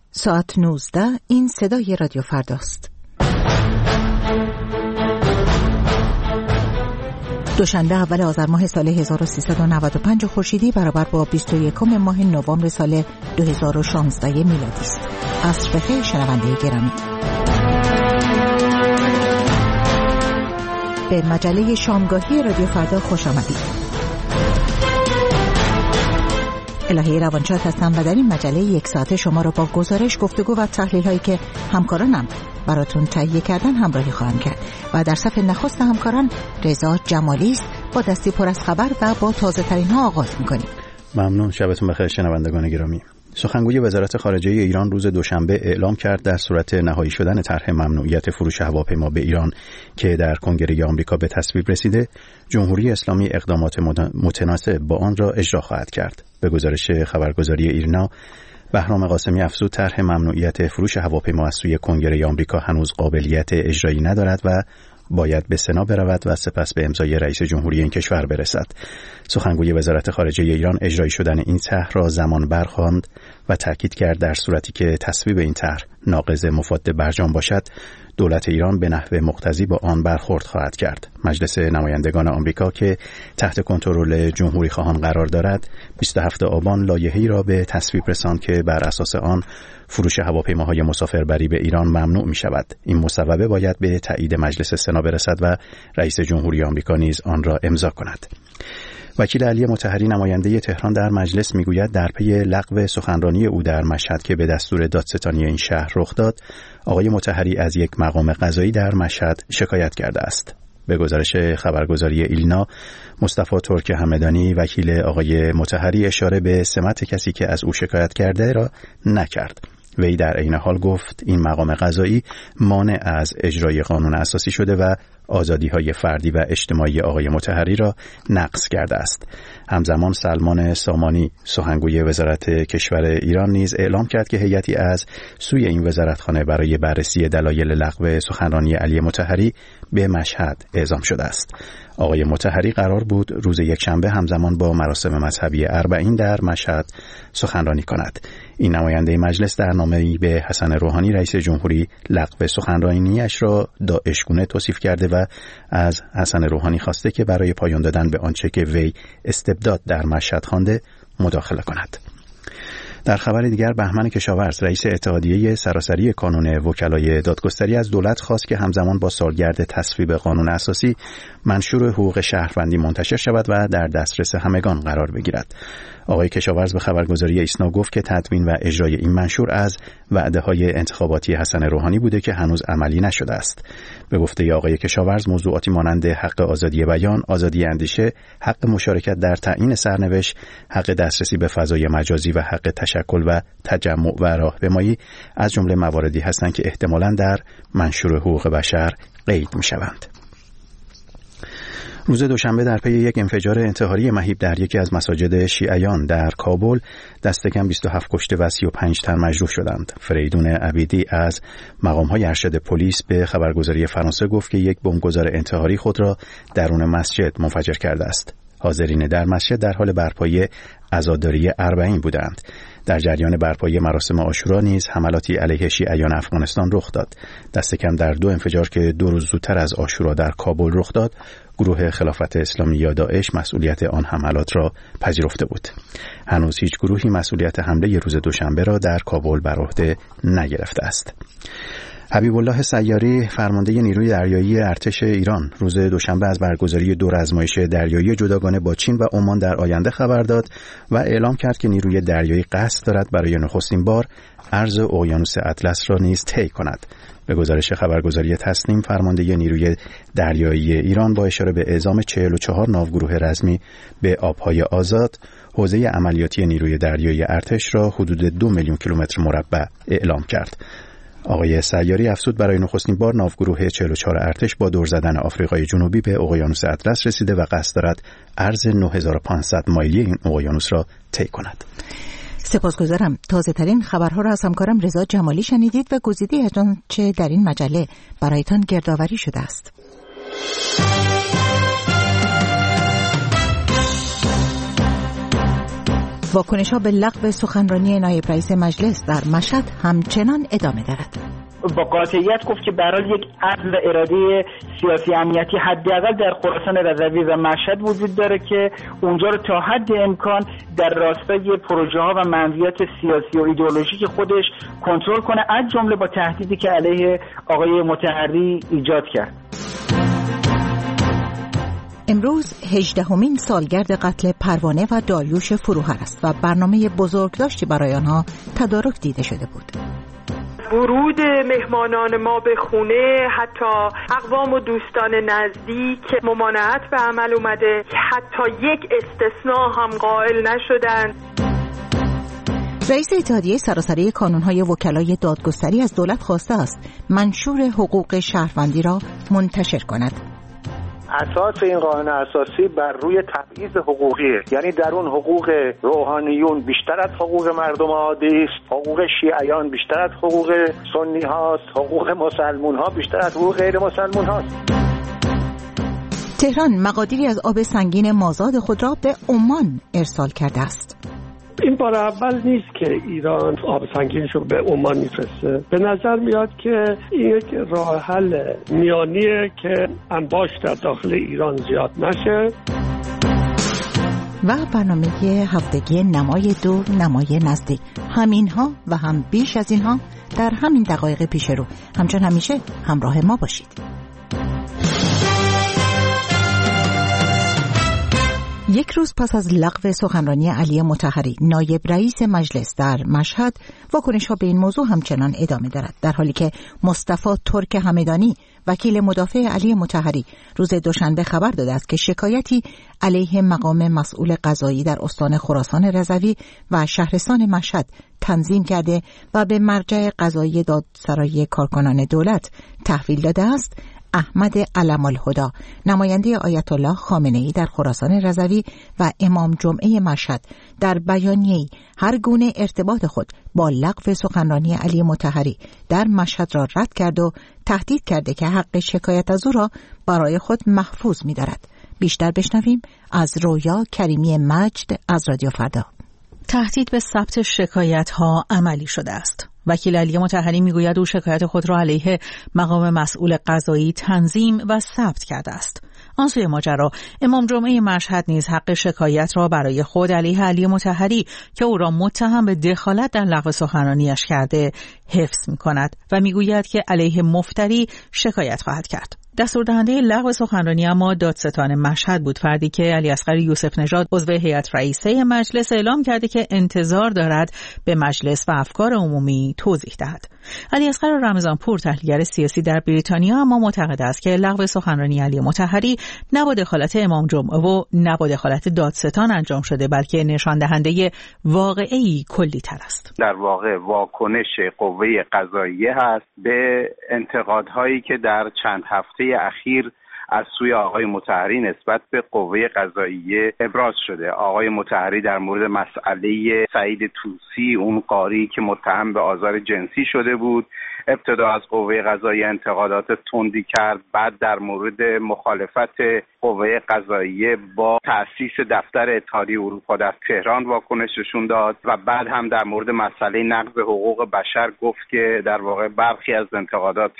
ساعت 19 این صدای رادیو فرداست. دوشنبه اول آذر ماه سال 1395 خورشیدی برابر با 21 ماه نوامبر سال 2016 میلادی است. عصر بخیر شنونده گرامی. به مجله شامگاهی رادیو فردا خوش آمدید. الهی روانشاد هستم و در این مجله یک ساعته شما را با گزارش، گفتگو و تحلیل هایی که همکارانم براتون تهیه کردن همراهی خواهم کرد و در صف نخست همکاران رضا جمالی است. با دستی پر از خبر و با تازه ترین ها آغاز می‌کنیم. ممنون. شبتون بخیر شنوندگان گرامی. سخنگوی وزارت خارجه ایران روز دوشنبه اعلام کرد در صورت نهایی شدن طرح ممنوعیت فروش هواپیما به ایران که در کنگره آمریکا به تصویب رسیده، جمهوری اسلامی اقدامات متناسب با آن را اجرا خواهد کرد. به گزارش خبرگزاری ایرنا، بهرام قاسمی افزود طرح ممنوعیت فروش هواپیما از سوی کنگره آمریکا هنوز قابلیت اجرایی ندارد و باید به سنا برود و سپس به امضای رئیس جمهوری این کشور برسد. سخنگوی وزارت خارجه ایران اجرایی شدن این طرح را زمان بر خواند و تاکید کرد در صورتی که تصویب این طرح ناقض مفاد برجام باشد، دولت ایران به نحو مقتضی با آن برخورد خواهد کرد. مجلس نمایندگان آمریکا که تحت کنترل جمهوری خواهان قرار دارد، 27 آبان لایحه‌ای را به تصویب رساند که بر اساس آن فروش هواپیماهای مسافربری به ایران ممنوع می شود. این مصوبه باید به تایید مجلس سنا برسد و رئیس جمهوری آمریکا نیز آن را امضا کند. وکیل علی مطهری نماینده تهران در مجلس میگوید در پی لغو سخنرانی او در مشهد که به دستور دادستانی این شهر رخ داد، آقای مطهری از یک مقام قضایی در مشهد شکایت کرده است. به گزارش خبرگزاری ایلنا، مصطفی ترک همدانی وکیل آقای مطهری اشاره به سمت کسی که از او شکایت کرده را نکرد. وی در عین حال گفت این مقام قضایی مانع از اجرای قانون اساسی شده و آزادی‌های فردی و اجتماعی آقای مطهری را نقض کرده است. همزمان سلمان سامانی سخنگوی وزارت کشور ایران نیز اعلام کرد که هیئتی از سوی این وزارتخانه برای بررسی دلایل لغو سخنرانی علی مطهری به مشهد اعزام شده است. آقای مطهری قرار بود روز یکشنبه همزمان با مراسم مذهبی اربعین در مشهد سخنرانی کند. این نماینده مجلس در نامه‌ای به حسن روحانی رئیس جمهوری لغو سخنرانیش را داعشگونه توصیف کرده و از حسن روحانی خواسته که برای پایان دادن به آنچه که وی استبداد در مشهد خوانده مداخله کند. در خبر دیگر، بهمن کشاورز رئیس اتحادیه سراسری کانون وکلای دادگستری از دولت خواست که همزمان با سالگرد تصویب قانون اساسی منشور حقوق شهروندی منتشر شود و در دسترس همگان قرار بگیرد. آقای کشاورز به خبرگزاری ایسنا گفت که تدوین و اجرای این منشور از وعده‌های انتخاباتی حسن روحانی بوده که هنوز عملی نشده است. به گفته آقای کشاورز، موضوعاتی مانند حق آزادی بیان، آزادی اندیشه، حق مشارکت در تعیین سرنوشت، حق دسترسی به فضای مجازی و حق تشکل و تجمع و راهپیمایی از جمله مواردی هستند که احتمالاً در منشور حقوق بشر قید می‌شوند. روز دوشنبه در پی یک انفجار انتحاری مهیب در یکی از مساجد شیعیان در کابل، دست کم 27 کشته و 35 تن مجروح شدند. فریدون عبیدی از مقام‌های ارشد پلیس به خبرگزاری فرانسه گفت که یک بمبگذار انتحاری خود را درون مسجد منفجر کرده است. حاضرین در مسجد در حال برپایی عزاداری اربعین بودند. در جریان برپایی مراسم عاشورا نیز حملاتی علیه شیعیان افغانستان رخ داد. دست کم در 2 انفجار که 2 روز زودتر از عاشورا در کابل رخ داد، گروه خلافت اسلامی یا داعش مسئولیت آن حملات را پذیرفته بود. هنوز هیچ گروهی مسئولیت حمله روز دوشنبه را در کابل بر عهده نگرفته است. حبیب الله سیاری فرمانده نیروی دریایی ارتش ایران روز دوشنبه از برگزاری 2 آزمایش دریایی جداگانه با چین و عمان در آینده خبر داد و اعلام کرد که نیروی دریایی قصد دارد برای نخستین بار عرض اقیانوس اطلس را نیز طی کند. به گزارش خبرگزاری تسنیم، فرمانده نیروی دریایی ایران با اشاره به اعزام 44 ناوگروه رزمی به آبهای آزاد، حوزه عملیاتی نیروی دریایی ارتش را حدود 2 میلیون کیلومتر مربع اعلام کرد. آقای سیاری افزود برای نخستین بار ناوگروه 44 ارتش با دور زدن آفریقای جنوبی به اقیانوس اطلس رسیده و قصد دارد عرض 9500 مایلی این اقیانوس را طی کند. سپاسگزارم. تازه ترین خبرها را از همکارم رضا جمالی شنیدید و گزیده از آنچه در این مجله برایتان گردآوری شده است. واکنش‌ها به لغو سخنرانی نایب رئیس مجلس در مشهد همچنان ادامه دارد. با قاطعیت گفت که برای یک عزم اراده سیاسی امنیتی حداقل در خراسان رضوی و مشهد وجود داره که اونجا رو تا حد امکان در راستای پروژه ها و منویات سیاسی و ایدئولوژیک خودش کنترل کنه، از جمله با تهدیدی که علیه آقای مطهری ایجاد کرد. امروز 18مین سالگرد قتل پروانه و داریوش فروهر است و برنامه بزرگداشتی برای آنها تدارک دیده شده بود. ورود مهمانان ما به خونه، حتی اقوام و دوستان نزدیک ممانعت به عمل اومده، حتی یک استثناء هم قائل نشدند. رئیس اتحادیه سراسری کانونهای وکلای دادگستری از دولت خواسته است منشور حقوق شهروندی را منتشر کند. اساس این قانون اساسی بر روی تبعیض حقوقیه، یعنی در اون حقوق روحانیون بیشتر از حقوق مردم عادی است، حقوق شیعیان بیشتر از حقوق سنی هاست، حقوق مسلمون ها بیشتر از حقوق غیر مسلمون هاست. تهران مقادیری از آب سنگین مازاد خود را به عمان ارسال کرده است. این بار اول نیست که ایران آب سنگینش رو به عمان میفرسته. به نظر میاد که این یک راه حل میانیه که انباش در داخل ایران زیاد نشه. و برنامه هفتگی نمای دور نمای نزدیک، همینها و هم بیش از اینها در همین دقایق پیش رو. همچون همیشه همراه ما باشید. یک روز پس از لغو سخنرانی علی مطهری نایب رئیس مجلس در مشهد، واکنش‌ها به این موضوع همچنان ادامه دارد، در حالی که مصطفی ترک همدانی وکیل مدافع علی مطهری روز دوشنبه خبر داده است که شکایتی علیه مقام مسئول قضایی در استان خراسان رضوی و شهرستان مشهد تنظیم کرده و به مرجع قضایی دادسرای کارکنان دولت تحویل داده است. احمد علم الهدا، نماینده آیت الله خامنه‌ای در خراسان رضوی و امام جمعه مشهد، در بیانیه‌ای هر گونه ارتباط خود با لغو سخنرانی علی مطهری در مشهد را رد کرد و تهدید کرده که حق شکایت از او را برای خود محفوظ می‌دارد. بیشتر بشنویم از رویا کریمی مجد از رادیو فردا. تهدید به ثبت شکایت‌ها عملی شده است. وکیل علی مطهری میگوید او شکایت خود را علیه مقام مسئول قضایی تنظیم و ثبت کرده است. آن سوی ماجرا امام جمعه مشهد نیز حق شکایت را برای خود علیه علی مطهری که او را متهم به دخالت در لغو سخنرانیش کرده حفظ می‌کند و میگوید که علیه مفتری شکایت خواهد کرد. دستوردهنده لغو سخنرانی اما دادستان مشهد بود، فردی که علی اصغر یوسف نژاد عضو هیئت رئیسه مجلس اعلام کرده که انتظار دارد به مجلس و افکار عمومی توضیح دهد. علی اصغر رمضانپور تحلیلگر سیاسی در بریتانیا اما معتقد است که لغو سخنرانی علی مطهری نه با دخالت امام جمعه و نه با دخالت دادستان انجام شده، بلکه نشان دهنده واقعی کلی تر است. در واقع واکنش قوه قضاییه هست به انتقادهایی که در چند هفته اخیر از سوی آقای مطهری نسبت به قوه قضاییه ابراز شده. آقای مطهری در مورد مسئله سعید طوسی، اون قاری که متهم به آزار جنسی شده بود، ابتدا از قوه قضاییه انتقادات تندی کرد، بعد در مورد مخالفت قوه قضاییه با تأسیس دفتر اتحادیه اروپا در تهران واکنششون داد و بعد هم در مورد مسئله نقض حقوق بشر گفت که در واقع برخی از انتقادات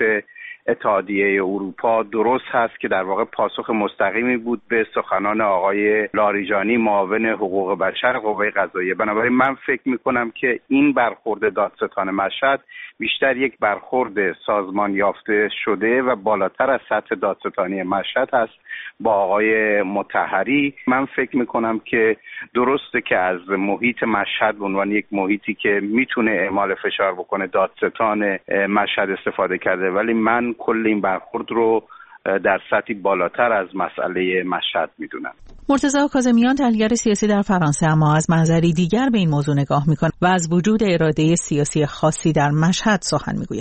اتحادیه اروپا درست هست که در واقع پاسخ مستقیمی بود به سخنان آقای لاریجانی معاون حقوق بشر قوه قضاییه. بنابراین من فکر میکنم که این برخورد دادستان مشهد بیشتر یک برخورد سازمان یافته شده و بالاتر از سطح دادستانی مشهد هست با آقای مطهری. من فکر میکنم که درسته که از محیط مشهد به عنوان یک محیطی که میتونه اعمال فشار بکنه دادستان مشهد استفاده کرده، ولی من کل این برخورد رو در سطحی بالاتر از مسئله مشهد میدونم. مرتضی کاظمیان تحلیلگر سیاسی در فرانسه اما از منظری دیگر به این موضوع نگاه میکنه و از وجود اراده سیاسی خاصی در مشهد سخن میگوید.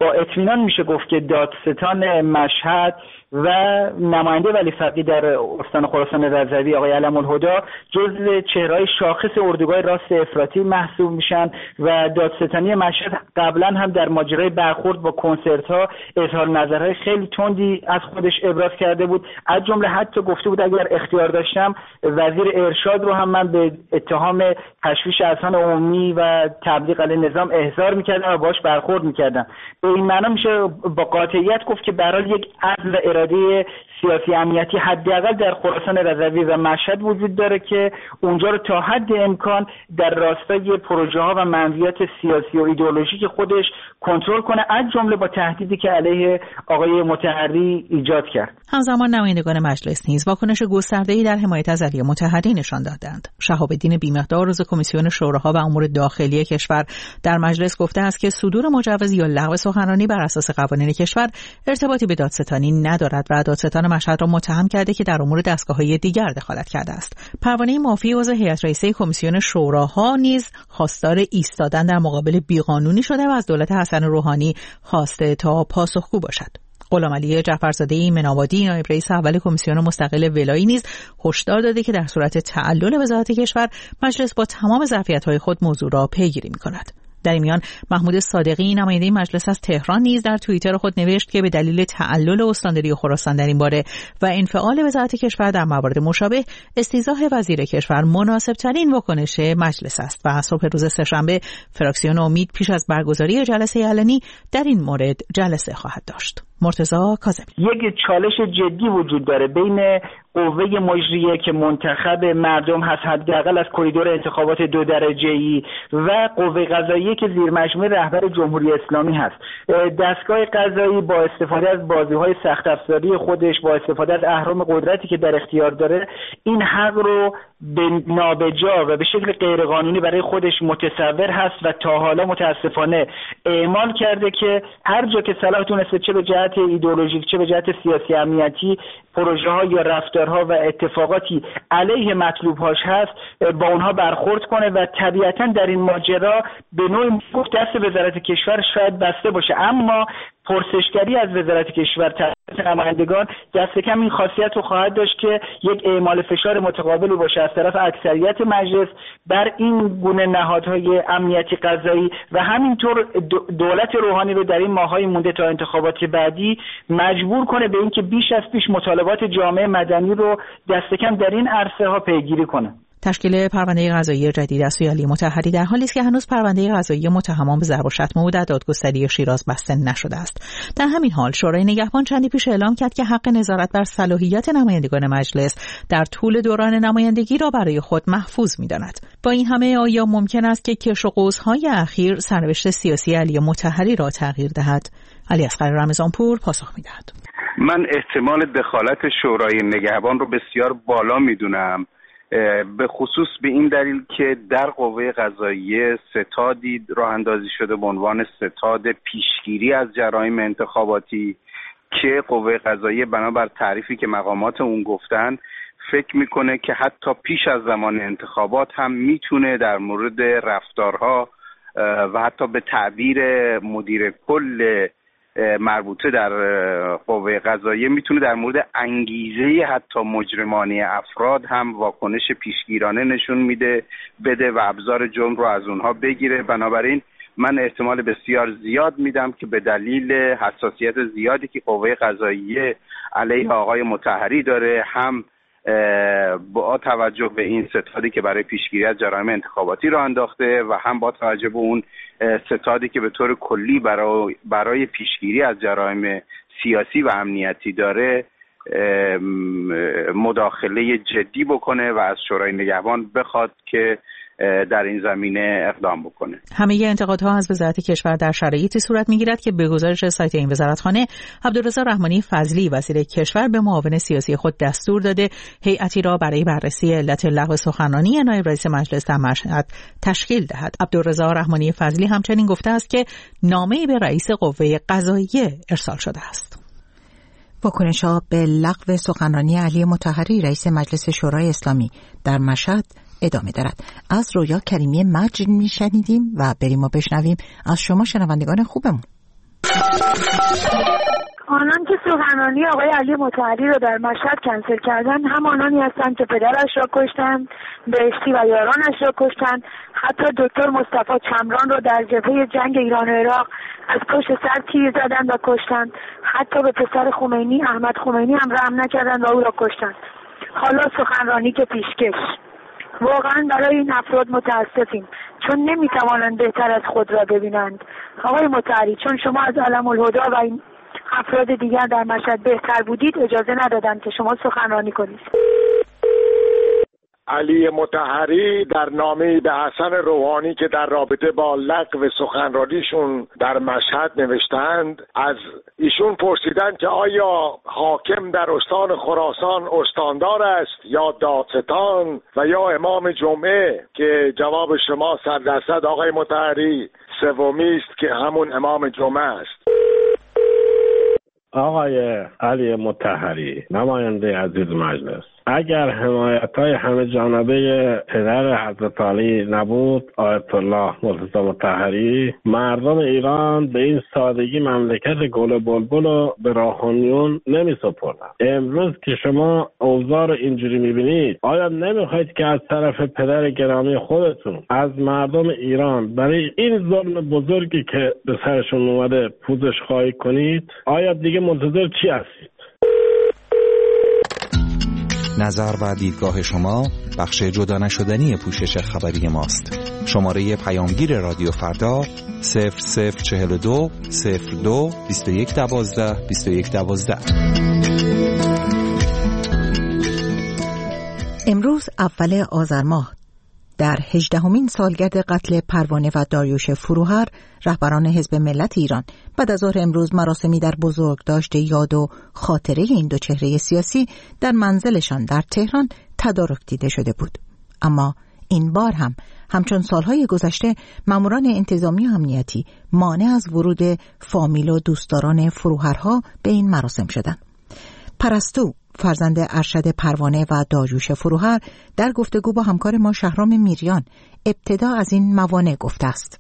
با اطمینان میشه گفت که دادستان مشهد و نماینده ولی فقیه در استان خراسان رضوی آقای علم الهدی جزو چهره‌های شاخص اردوگاه راست افراطی محسوب میشن و دادستانی مشهد قبلا هم در ماجرای برخورد با کنسرت‌ها اظهار نظرهای خیلی تندی از خودش ابراز کرده بود. از جمله حتی گفته بود اگر اختیار داشتم وزیر ارشاد رو هم من به اتهام تشویش اذهان عمومی و تبلیغ علیه نظام احضار می‌کردم و باهاش برخورد می‌کردم. به این معنا میشه با قاطعیت گفت که برای یک عزل اراده سیاسی امنیتی حداقل در خراسان رضوی و مشهد وجود داره که اونجا رو تا حد امکان در راستای پروژه‌ها و منویات سیاسی و ایدئولوژیک خودش کنترل کنه، از جمله با تهدیدی که علیه آقای مطهری ایجاد کرد. همزمان نمایندگان مجلس نیز واکنش گسترده‌ای در حمایت از علی مطهری نشان دادند. شهاب الدین بی‌مقدار عضو کمیسیون شوراها و امور داخلی کشور در مجلس گفته است که صدور مجوز یا لغو سخنرانی بر اساس قوانین کشور ارتباطی به دادستانی ندارد و دادستان مشهد را متهم کرده که در امور دستگاه‌های دیگر دخالت کرده است. پروانه مافی عضو هیئت رئیسه کمیسیون شوراها نیز خواستار ایستادن در مقابل بیقانونی شده و از دولت حسن روحانی خواسته تا پاسخگو باشد. غلامعلی جعفرزاده ایمن آبادی نایب رئیس اول کمیسیون مستقل ولایی نیز هشدار داده که در صورت تعلل وزارت کشور مجلس با تمام ظرفیت‌های خود موضوع را پیگیری می‌کند. در این میان محمود صادقی نماینده مجلس از تهران نیز در توییتر خود نوشت که به دلیل تعلل استانداری خراسان در این باره و انفعال وزارت کشور در موارد مشابه استیضاح وزیر کشور مناسب‌ترین واکنش مجلس است و صبح روز سه‌شنبه فراکسیون امید پیش از برگزاری جلسه علنی در این مورد جلسه خواهد داشت. مرتضی کاظمی: یک چالش جدی وجود داره بین قوه مجریه که منتخب مردم هست حداقل از کریدور انتخابات 2 درجه‌ای و قوه قضاییه که زیر مجموعه رهبر جمهوری اسلامی هست. دستگاه قضایی با استفاده از بازی‌های سخت افزاری خودش، با استفاده از اهرام قدرتی که در اختیار داره، این حق رو به نابجا و به شکل غیرقانونی برای خودش متصور هست و تا حالا متاسفانه اعمال کرده که هر جا که صلاح تونسته چه به جهت ایدئولوژیک چه به جهت سیاسی امنیتی پروژه‌ها یا رفتارها و اتفاقاتی علیه مطلوب‌هاش هست با اونها برخورد کنه و طبیعتاً در این ماجرا به نوعی دست وزارت کشور شاید بسته باشه، اما پرسشگری از وزارت کشور توسط نمایندگان دست کم این خاصیت رو خواهد داشت که یک اعمال فشار متقابلی باشه از طرف اکثریت مجلس بر این گونه نهادهای امنیتی قضایی و همینطور دولت روحانی رو در این ماه‌های مونده تا انتخابات بعدی مجبور کنه به اینکه بیش از پیش مطالبات جامعه مدنی رو دست کم در این عرصه‌ها پیگیری کنه. تشکیل پرونده قضایی جدید از سوی علی مطهری در حالی است که هنوز پرونده قضایی متهمان به ضرب و شتم او در دادگستری شیراز بسته نشده است. در همین حال شورای نگهبان چندی پیش اعلام کرد که حق نظارت بر صلاحیت نمایندگان مجلس در طول دوران نمایندگی را برای خود محفوظ می‌داند. با این همه آیا ممکن است که کش و قوس‌های اخیر سرنوشت سیاسی علی مطهری را تغییر دهد؟ علی اصغر رمضانپور پاسخ می‌دهد. من احتمال دخالت شورای نگهبان رو بسیار بالا می‌دونم، به خصوص به این دلیل که در قوه قضاییه ستادی راه اندازی شده به عنوان ستاد پیشگیری از جرایم انتخاباتی که قوه قضاییه بنابر تعریفی که مقامات اون گفتن فکر میکنه که حتی پیش از زمان انتخابات هم میتونه در مورد رفتارها و حتی به تعبیر مدیر کل مربوطه در قوه قضاییه میتونه در مورد انگیزه حتی مجرمانه افراد هم واکنش پیشگیرانه نشون بده و ابزار جرم رو از اونها بگیره. بنابراین من احتمال بسیار زیاد میدم که به دلیل حساسیت زیادی که قوه قضاییه علیه آقای مطهری داره، هم با توجه به این ستادی که برای پیشگیری از جرایم انتخاباتی را انداخته و هم با توجه به اون ستادی که به طور کلی برای پیشگیری از جرایم سیاسی و امنیتی داره، مداخله جدی بکنه و از شورای نگهبان بخواد که در این زمینه اقدام بکنه. همه انتقادها از وزارت کشور در شرایطی صورت میگیرد که به گزارش سایت این وزارتخانه عبدالرضا رحمانی فضلی وزیر کشور به معاون سیاسی خود دستور داده هیئتی را برای بررسی علت لغو سخنرانی نایب رئیس مجلس در مشهد تشکیل دهد. عبدالرضا رحمانی فضلی همچنین گفته است که نامه‌ای به رئیس قوه قضاییه ارسال شده است. واکنش‌ها به لغو سخنرانی علی مطهری رئیس مجلس شورای اسلامی در مشهد ادامه دارد. از رویا کریمی مجد میشنیدیم و بریم و بشنویم از شما شنوندگان خوبمون. آنان که سخنرانی آقای علی مطهری رو در مشهد کنسل کردن هم آنانی هستند که پدرش را کشتند، بهشتی و یارانش را کشتند. حتی دکتر مصطفی چمران رو در جبهه جنگ ایران و عراق از پشت سر تیر زدند و کشتند. حتی به پسر خمینی احمد خمینی هم رحم نکردند و او را کشتند. حالا سخنرانی که پیشکش. واقعا برای این افراد متاسفیم، چون نمیتوانند بهتر از خود را ببینند. آقای مطهری، چون شما از علم الهدی و این افراد دیگر در مشهد بهتر بودید، اجازه ندادند که شما سخنرانی کنید. علی مطهری در نامه‌ای به حسن روحانی که در رابطه با لغو سخنرانیشون در مشهد نوشتند، از ایشون پرسیدند که آیا حاکم در استان خراسان استاندار است یا دادستان و یا امام جمعه، که جواب شما 100% آقای مطهری سومی است که همون امام جمعه است. آقای علی مطهری، نماینده عزیز مجلس، اگر حمایت‌های همه جانبه پدر حضرت علی نبود، آیت الله مرتضی مطهری، مردم ایران به این سادگی مملکت گل بلبل رو به روحانیون نمی‌سپردن. امروز که شما اوضاع رو اینجوری می‌بینید، آیا نمی‌خواید که از طرف پدر گرامی خودتون از مردم ایران برای این ظلم بزرگی که به سرشون اومده پوزش خواهی کنید؟ آیا دیگه منتظر چی هستید؟ نظر و دیدگاه شما بخش جدا نشدنی پوشش خبری ماست. شماره پیامگیر رادیو فردا 0042 02 2112 2112. امروز اول آذر ماه در 18مین سالگرد قتل پروانه و داریوش فروهر، رهبران حزب ملت ایران بعد از ظهر امروز مراسمی در بزرگداشت یاد و خاطره این دو چهره سیاسی در منزلشان در تهران تدارک دیده شده بود. اما این بار هم همچون سالهای گذشته ماموران انتظامی و امنیتی مانع از ورود فامیل و دوستداران فروهرها به این مراسم شدند. پرستو، فرزند ارشد پروانه و داریوش فروهر، در گفتگو با همکار ما شهرام میریان ابتدا از این موانع گفته است.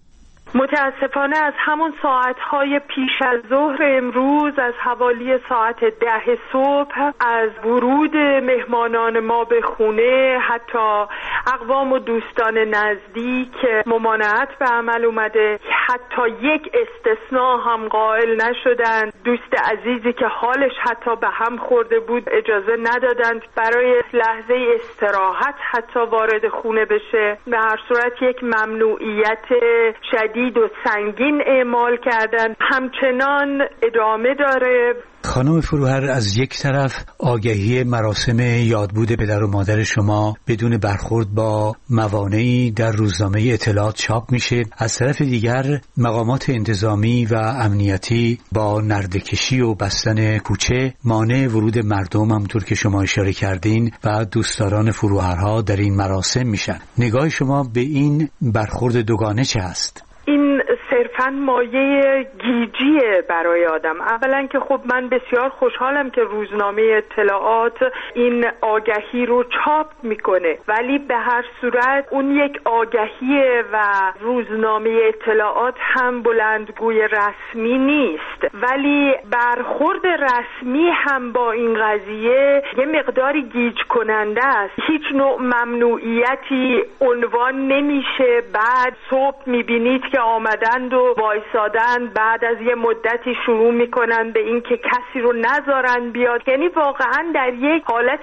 متاسفانه از همون ساعتهای پیش از ظهر امروز، از حوالی ساعت 10 صبح، از ورود مهمانان ما به خونه، حتی اقوام و دوستان نزدیک ممانعت به عمل اومده. حتی یک استثناء هم قائل نشدند. دوست عزیزی که حالش حتی به هم خورده بود اجازه ندادند برای لحظه استراحت حتی وارد خونه بشه. به هر صورت یک ممنوعیت شدید و سنگین اعمال کردن همچنان ادامه داره. خانم فروهر، از یک طرف آگهی مراسم یادبود پدر و مادر شما بدون برخورد با موانعی در روزنامه اطلاعات چاپ میشه، از طرف دیگر مقامات انتظامی و امنیتی با نرده‌کشی و بستن کوچه مانع ورود مردم همونطور که شما اشاره کردین و دوستداران فروهرها در این مراسم میشن. نگاه شما به این برخورد دوگانه چه هست؟ این صرفاً مایه گیجیه برای آدم. اولا که خب من بسیار خوشحالم که روزنامه اطلاعات این آگهی رو چاپ میکنه، ولی به هر صورت اون یک آگهیه و روزنامه اطلاعات هم بلندگوی رسمی نیست، ولی برخورد رسمی هم با این قضیه یه مقداری گیج کننده است. هیچ نوع ممنوعیتی عنوان نمیشه، بعد صبح میبینید که آمدند و وایسادند، بعد از یه مدتی شروع میکنن به این که کسی رو نذارن بیاد. یعنی واقعا در یک حالت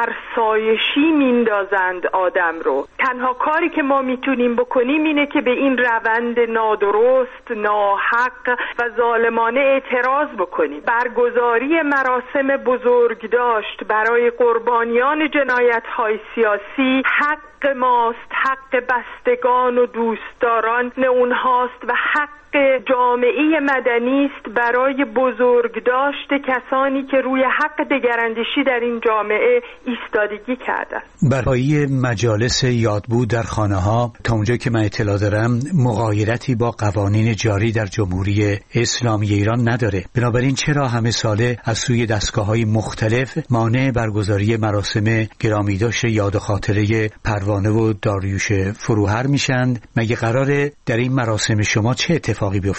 فرسایشی میندازند آدم رو. تنها کاری که ما میتونیم بکنیم اینه که به این روند نادرست، ناحق و ظالمانه اعتراض بکنیم. برگزاری مراسم بزرگداشت برای قربانیان جنایت‌های سیاسی حق ماست، حق بستگان و دوستداران اونهاست و حق جامعه مدنی است برای بزرگداشت کسانی که روی حق دگراندیشی در این جامعه ایستادگی کردند. برای مجالس یادبود در خانه‌ها تا اونجا که من اطلاع دارم مغایرتی با قوانین جاری در جمهوری اسلامی ایران نداره. بنابراین چرا همه ساله از سوی دستگاه‌های مختلف مانع برگزاری مراسم گرامیداشت یاد و خاطره پروانه و داریوش فروهر میشن؟ مگه قراره در این مراسم شما چه اتفاقی بیفته؟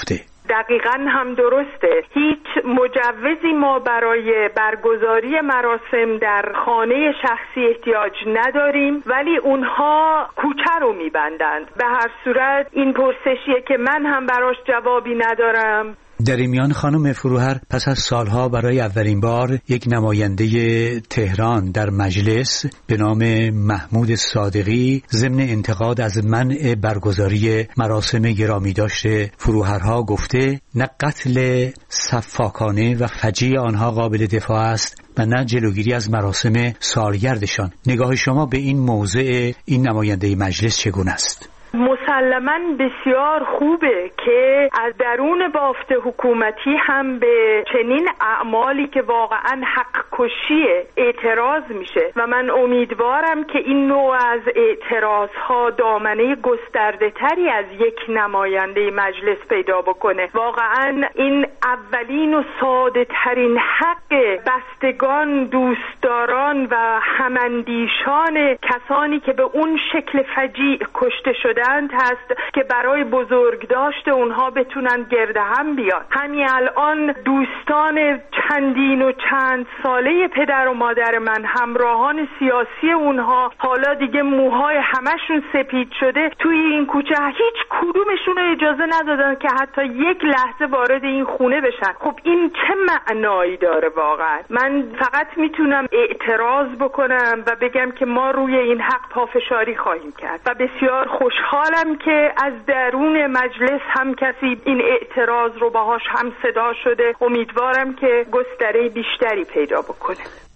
دقیقاً هم درسته. هیچ مجوزی ما برای برگزاری مراسم در خانه شخصی احتیاج نداریم، ولی اونها کوچه رو میبندند. به هر صورت این پرسشیه که من هم براش جوابی ندارم. در این میان خانم فروهر پس از سالها برای اولین بار یک نماینده تهران در مجلس به نام محمود صادقی ضمن انتقاد از منع برگزاری مراسم گرامی داشته فروهرها گفته نه قتل سفاکانه و فجیع آنها قابل دفاع است و نه جلوگیری از مراسم سالگردشان. نگاه شما به این موضع این نماینده مجلس چگونه است؟ مسلماً بسیار خوبه که از درون بافت حکومتی هم به چنین اعمالی که واقعاً حق کشیه اعتراض میشه و من امیدوارم که این نوع از اعتراضها دامنه گسترده تری از یک نماینده مجلس پیدا بکنه. واقعاً این اولین و ساده ترین حق بستگان، دوستداران و هماندیشان کسانی که به اون شکل فجیع کشته شده هست که برای بزرگداشت اونها بتونن گرد هم بیان. همین الان دوستان چندین و چند ساله پدر و مادر من، همراهان سیاسی اونها، حالا دیگه موهای همشون سپید شده، توی این کوچه هیچ کدومشون رو اجازه ندادن که حتی یک لحظه وارد این خونه بشن. خب این چه معنایی داره واقعا؟ من فقط میتونم اعتراض بکنم و بگم که ما روی این حق پافشاری خواهیم کرد و بسیار خوشحالم که از درون مجلس هم کسی این اعتراض رو باهاش هم صدا شده. امیدوارم که گستره بیشتری پیدا بکنه.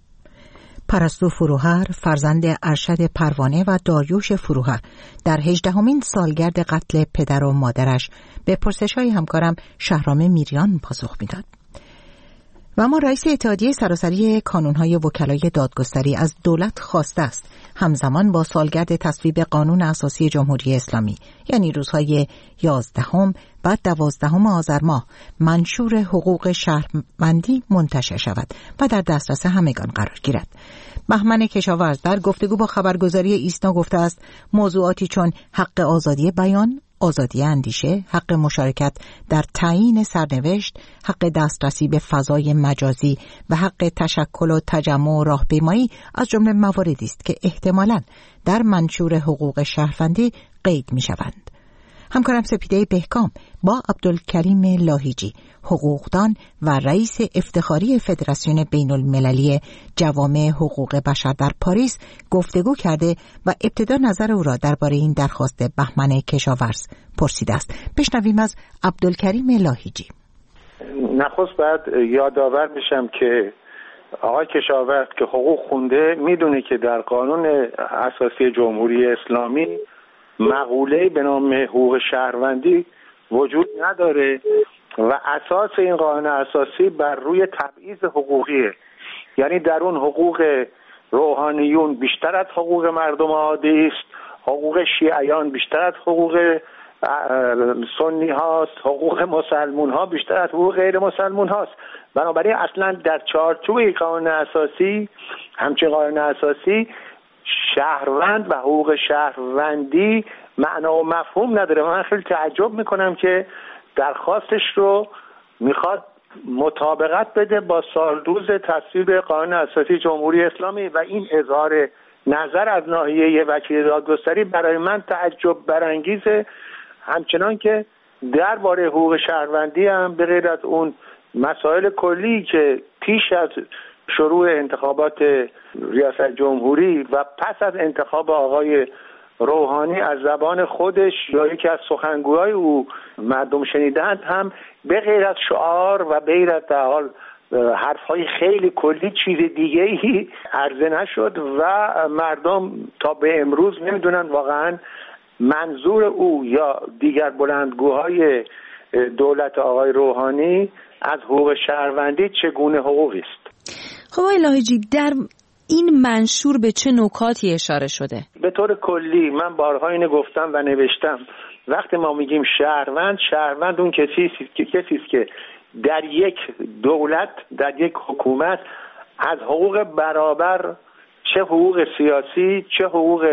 پرستو فروهر فرزند ارشد پروانه و داریوش فروهر در 18مین سالگرد قتل پدر و مادرش به پرسش‌های همکارم شهرام میریان پاسخ میداد. و اما رئیس اتحادیه سراسری کانون‌های وکلای دادگستری از دولت خواسته است همزمان با سالگرد تصویب قانون اساسی جمهوری اسلامی، یعنی روزهای 11 و 12 آذر ماه، منشور حقوق شهروندی منتشر شود و در دسترس همگان قرار گیرد. بهمن کشاورز در گفتگو با خبرگزاری ایسنا گفته است موضوعاتی چون حق آزادی بیان، آزادی اندیشه، حق مشارکت در تعیین سرنوشت، حق دسترسی به فضای مجازی و حق تشکل و تجمع و راهپیمایی از جمله مواردی است که احتمالاً در منشور حقوق شهروندی قید می شوند. همکارم سپیده بهکام با عبدالکریم لاهیجی، حقوقدان و رئیس افتخاری فدراسیون بین المللی جوامع حقوق بشر در پاریس گفتگو کرده و ابتدا نظر او را درباره این درخواست بهمن کشاورز پرسیده است. بشنویم از عبدالکریم لاهیجی. نخست بعد یادآور میشم که آقای کشاورز که حقوق خونده میدونه که در قانون اساسی جمهوری اسلامی مقوله به نام حقوق شهروندی وجود نداره و اساس این قانون اساسی بر روی تبعیض حقوقیه. یعنی در اون حقوق روحانیون بیشتر از حقوق مردم عادی است، حقوق شیعیان بیشتر از حقوق سنی هاست، حقوق مسلمون ها بیشتر از حقوق غیر مسلمون هاست. بنابراین اصلا در چارچوب قانون اساسی، همچنین قانون اساسی، شهروند و حقوق شهروندی معنا و مفهوم نداره. من خیلی تعجب میکنم که درخواستش رو میخواد مطابقت بده با سالروز تصویب قانون اساسی جمهوری اسلامی و این اظهار نظر از ناحیه وکیل دادگستری برای من تعجب برانگیزه. همچنان که درباره حقوق شهروندی هم به غیر از اون مسائل کلی که پیش از شروع انتخابات ریاست جمهوری و پس از انتخاب آقای روحانی از زبان خودش یا یکی از سخنگوهای او مردم شنیدند، هم به غیر از شعار و به غیر از در حال حرفهای خیلی کلی چیز دیگه‌ای عرضه نشد و مردم تا به امروز نمیدونن واقعا منظور او یا دیگر بلندگوهای دولت آقای روحانی از حقوق شهروندی چگونه حقوقی است. خب آقای لاهیجی، در این منشور به چه نکاتی اشاره شده؟ به طور کلی من بارها اینو گفتم و نوشتم، وقتی ما میگیم شهروند اون کسی است که در یک دولت، در یک حکومت از حقوق برابر، چه حقوق سیاسی چه حقوق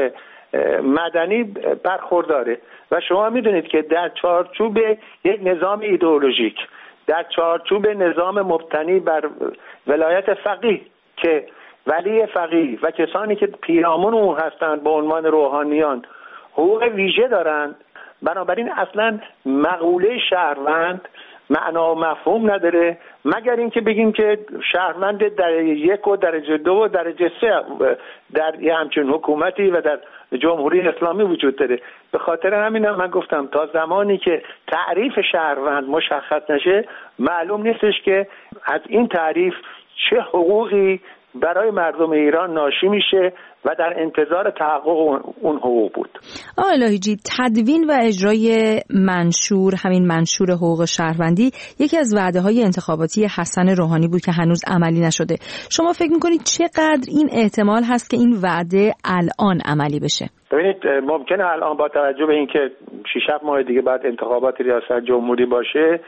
مدنی برخورداره و شما میدونید که در چارچوب یک نظام ایدئولوژیک، در چارچوب نظام مبتنی بر ولایت فقیه که ولی فقیه و کسانی که پیرامون اون هستند به عنوان روحانیان حقوق ویژه دارند، بنابراین اصلا مقوله شهروند معنا و مفهوم نداره مگر اینکه بگیم که شهروند درجه 1 و درجه 2 و درجه 3 در یه همچین حکومتی و در جمهوری اسلامی وجود داره. به خاطر همین من گفتم تا زمانی که تعریف شهروند مشخص نشه معلوم نیستش که از این تعریف چه حقوقی برای مردم ایران ناشی میشه و در انتظار تحقق اون حقوق بود. الهیجی، تدوین و اجرای منشور، همین منشور حقوق شهروندی، یکی از وعده‌های انتخاباتی حسن روحانی بود که هنوز عملی نشده. شما فکر می‌کنید چقدر این احتمال هست که این وعده الان عملی بشه؟ ببینید ممکنه الان با توجه به اینکه 6-7 ماه دیگه بعد انتخابات ریاست جمهوری باشه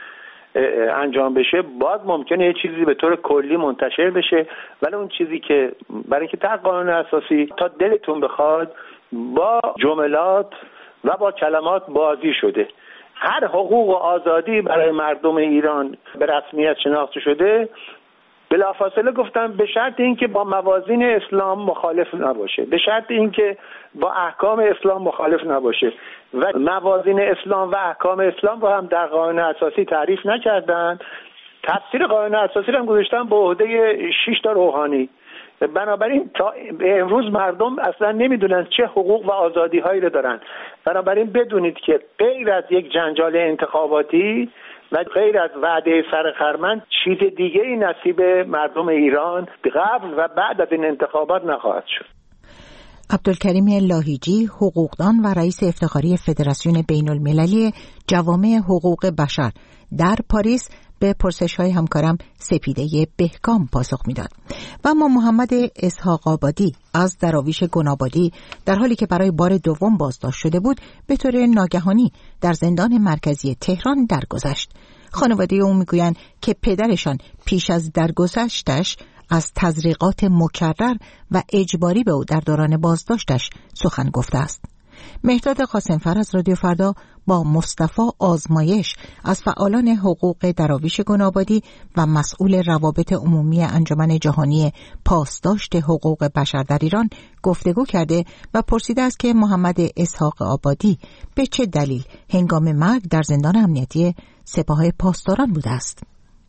انجام بشه، باز ممکنه یه چیزی به طور کلی منتشر بشه، ولی اون چیزی که برای اینکه تا قانون اساسی تا دلتون بخواد با جملات و با کلمات بازی شده. هر حقوق و آزادی برای مردم ایران به رسمیت شناخته شده، بلافاصله گفتم به شرط اینکه با موازین اسلام مخالف نباشه، به شرط اینکه با احکام اسلام مخالف نباشه و موازین اسلام و احکام اسلام رو هم در قانون اساسی تعریف نکردن. تفسیر قانون اساسی رو هم گذاشتن به عهده 6 تا روحانی. بنابراین تا امروز مردم اصلا نمیدونن چه حقوق و آزادی هایی رو دارن. بنابراین بدونید که غیر از یک جنجال انتخاباتی و غیر از وعده سرخرمن چیز دیگه ای نصیب مردم ایران قبل و بعد از این انتخابات نخواهد شد. عبدالکریم لاهیجی، حقوقدان و رئیس افتخاری فدراسیون بین المللی جوامع حقوق بشر در پاریس، به پرسش‌های همکارم سپیده بهکام پاسخ میداد. و اما محمد اسحاق آبادی از دراویش گنابادی در حالی که برای بار دوم بازداشت شده بود به طور ناگهانی در زندان مرکزی تهران درگذشت. خانواده او میگویند که پدرشان پیش از درگذشتش از تزریقات مکرر و اجباری به او در دوران بازداشتش سخن گفته است. مهرداد قاسمفر از رادیو فردا با مصطفی آزمایش از فعالان حقوق دراویش گنابادی و مسئول روابط عمومی انجمن جهانی پاسداشت حقوق بشر در ایران گفتگو کرده و پرسیده است که محمد اسحاق آبادی به چه دلیل هنگام مرگ در زندان امنیتی سپاه پاسداران بوده است.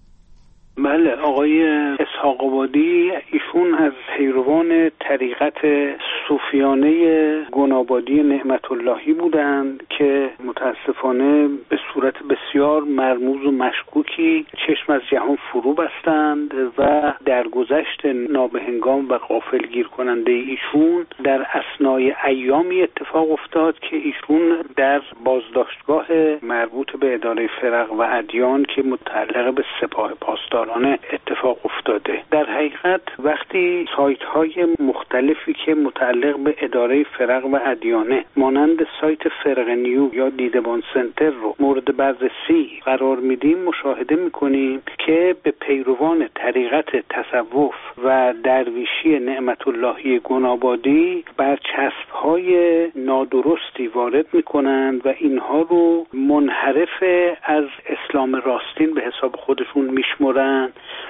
بله، آقای اسحاق آبادی ایشون از پیروان طریقت صوفیانه گنابادی نعمت اللهی بودند که متاسفانه به صورت بسیار مرموز و مشکوکی چشم از جهان فرو بستند و درگذشت نابهنگام و غافلگیر کننده ایشون در اثنای ایامی اتفاق افتاد که ایشون در بازداشتگاه مربوط به اداره فرق و ادیان که متعلق به سپاه پاسداران اتفاق افتاده. در حقیقت وقتی سایت های مختلفی که متعلق به اداره فرق و ادیانه مانند سایت فرق نیو یا دیدبان سنتر رو مورد بررسی قرار میدیم، مشاهده میکنیم که به پیروان طریقت تصوف و درویشی نعمت اللهی گنابادی برچسب های نادرستی وارد میکنند و اینها رو منحرف از اسلام راستین به حساب خودشون میشمرند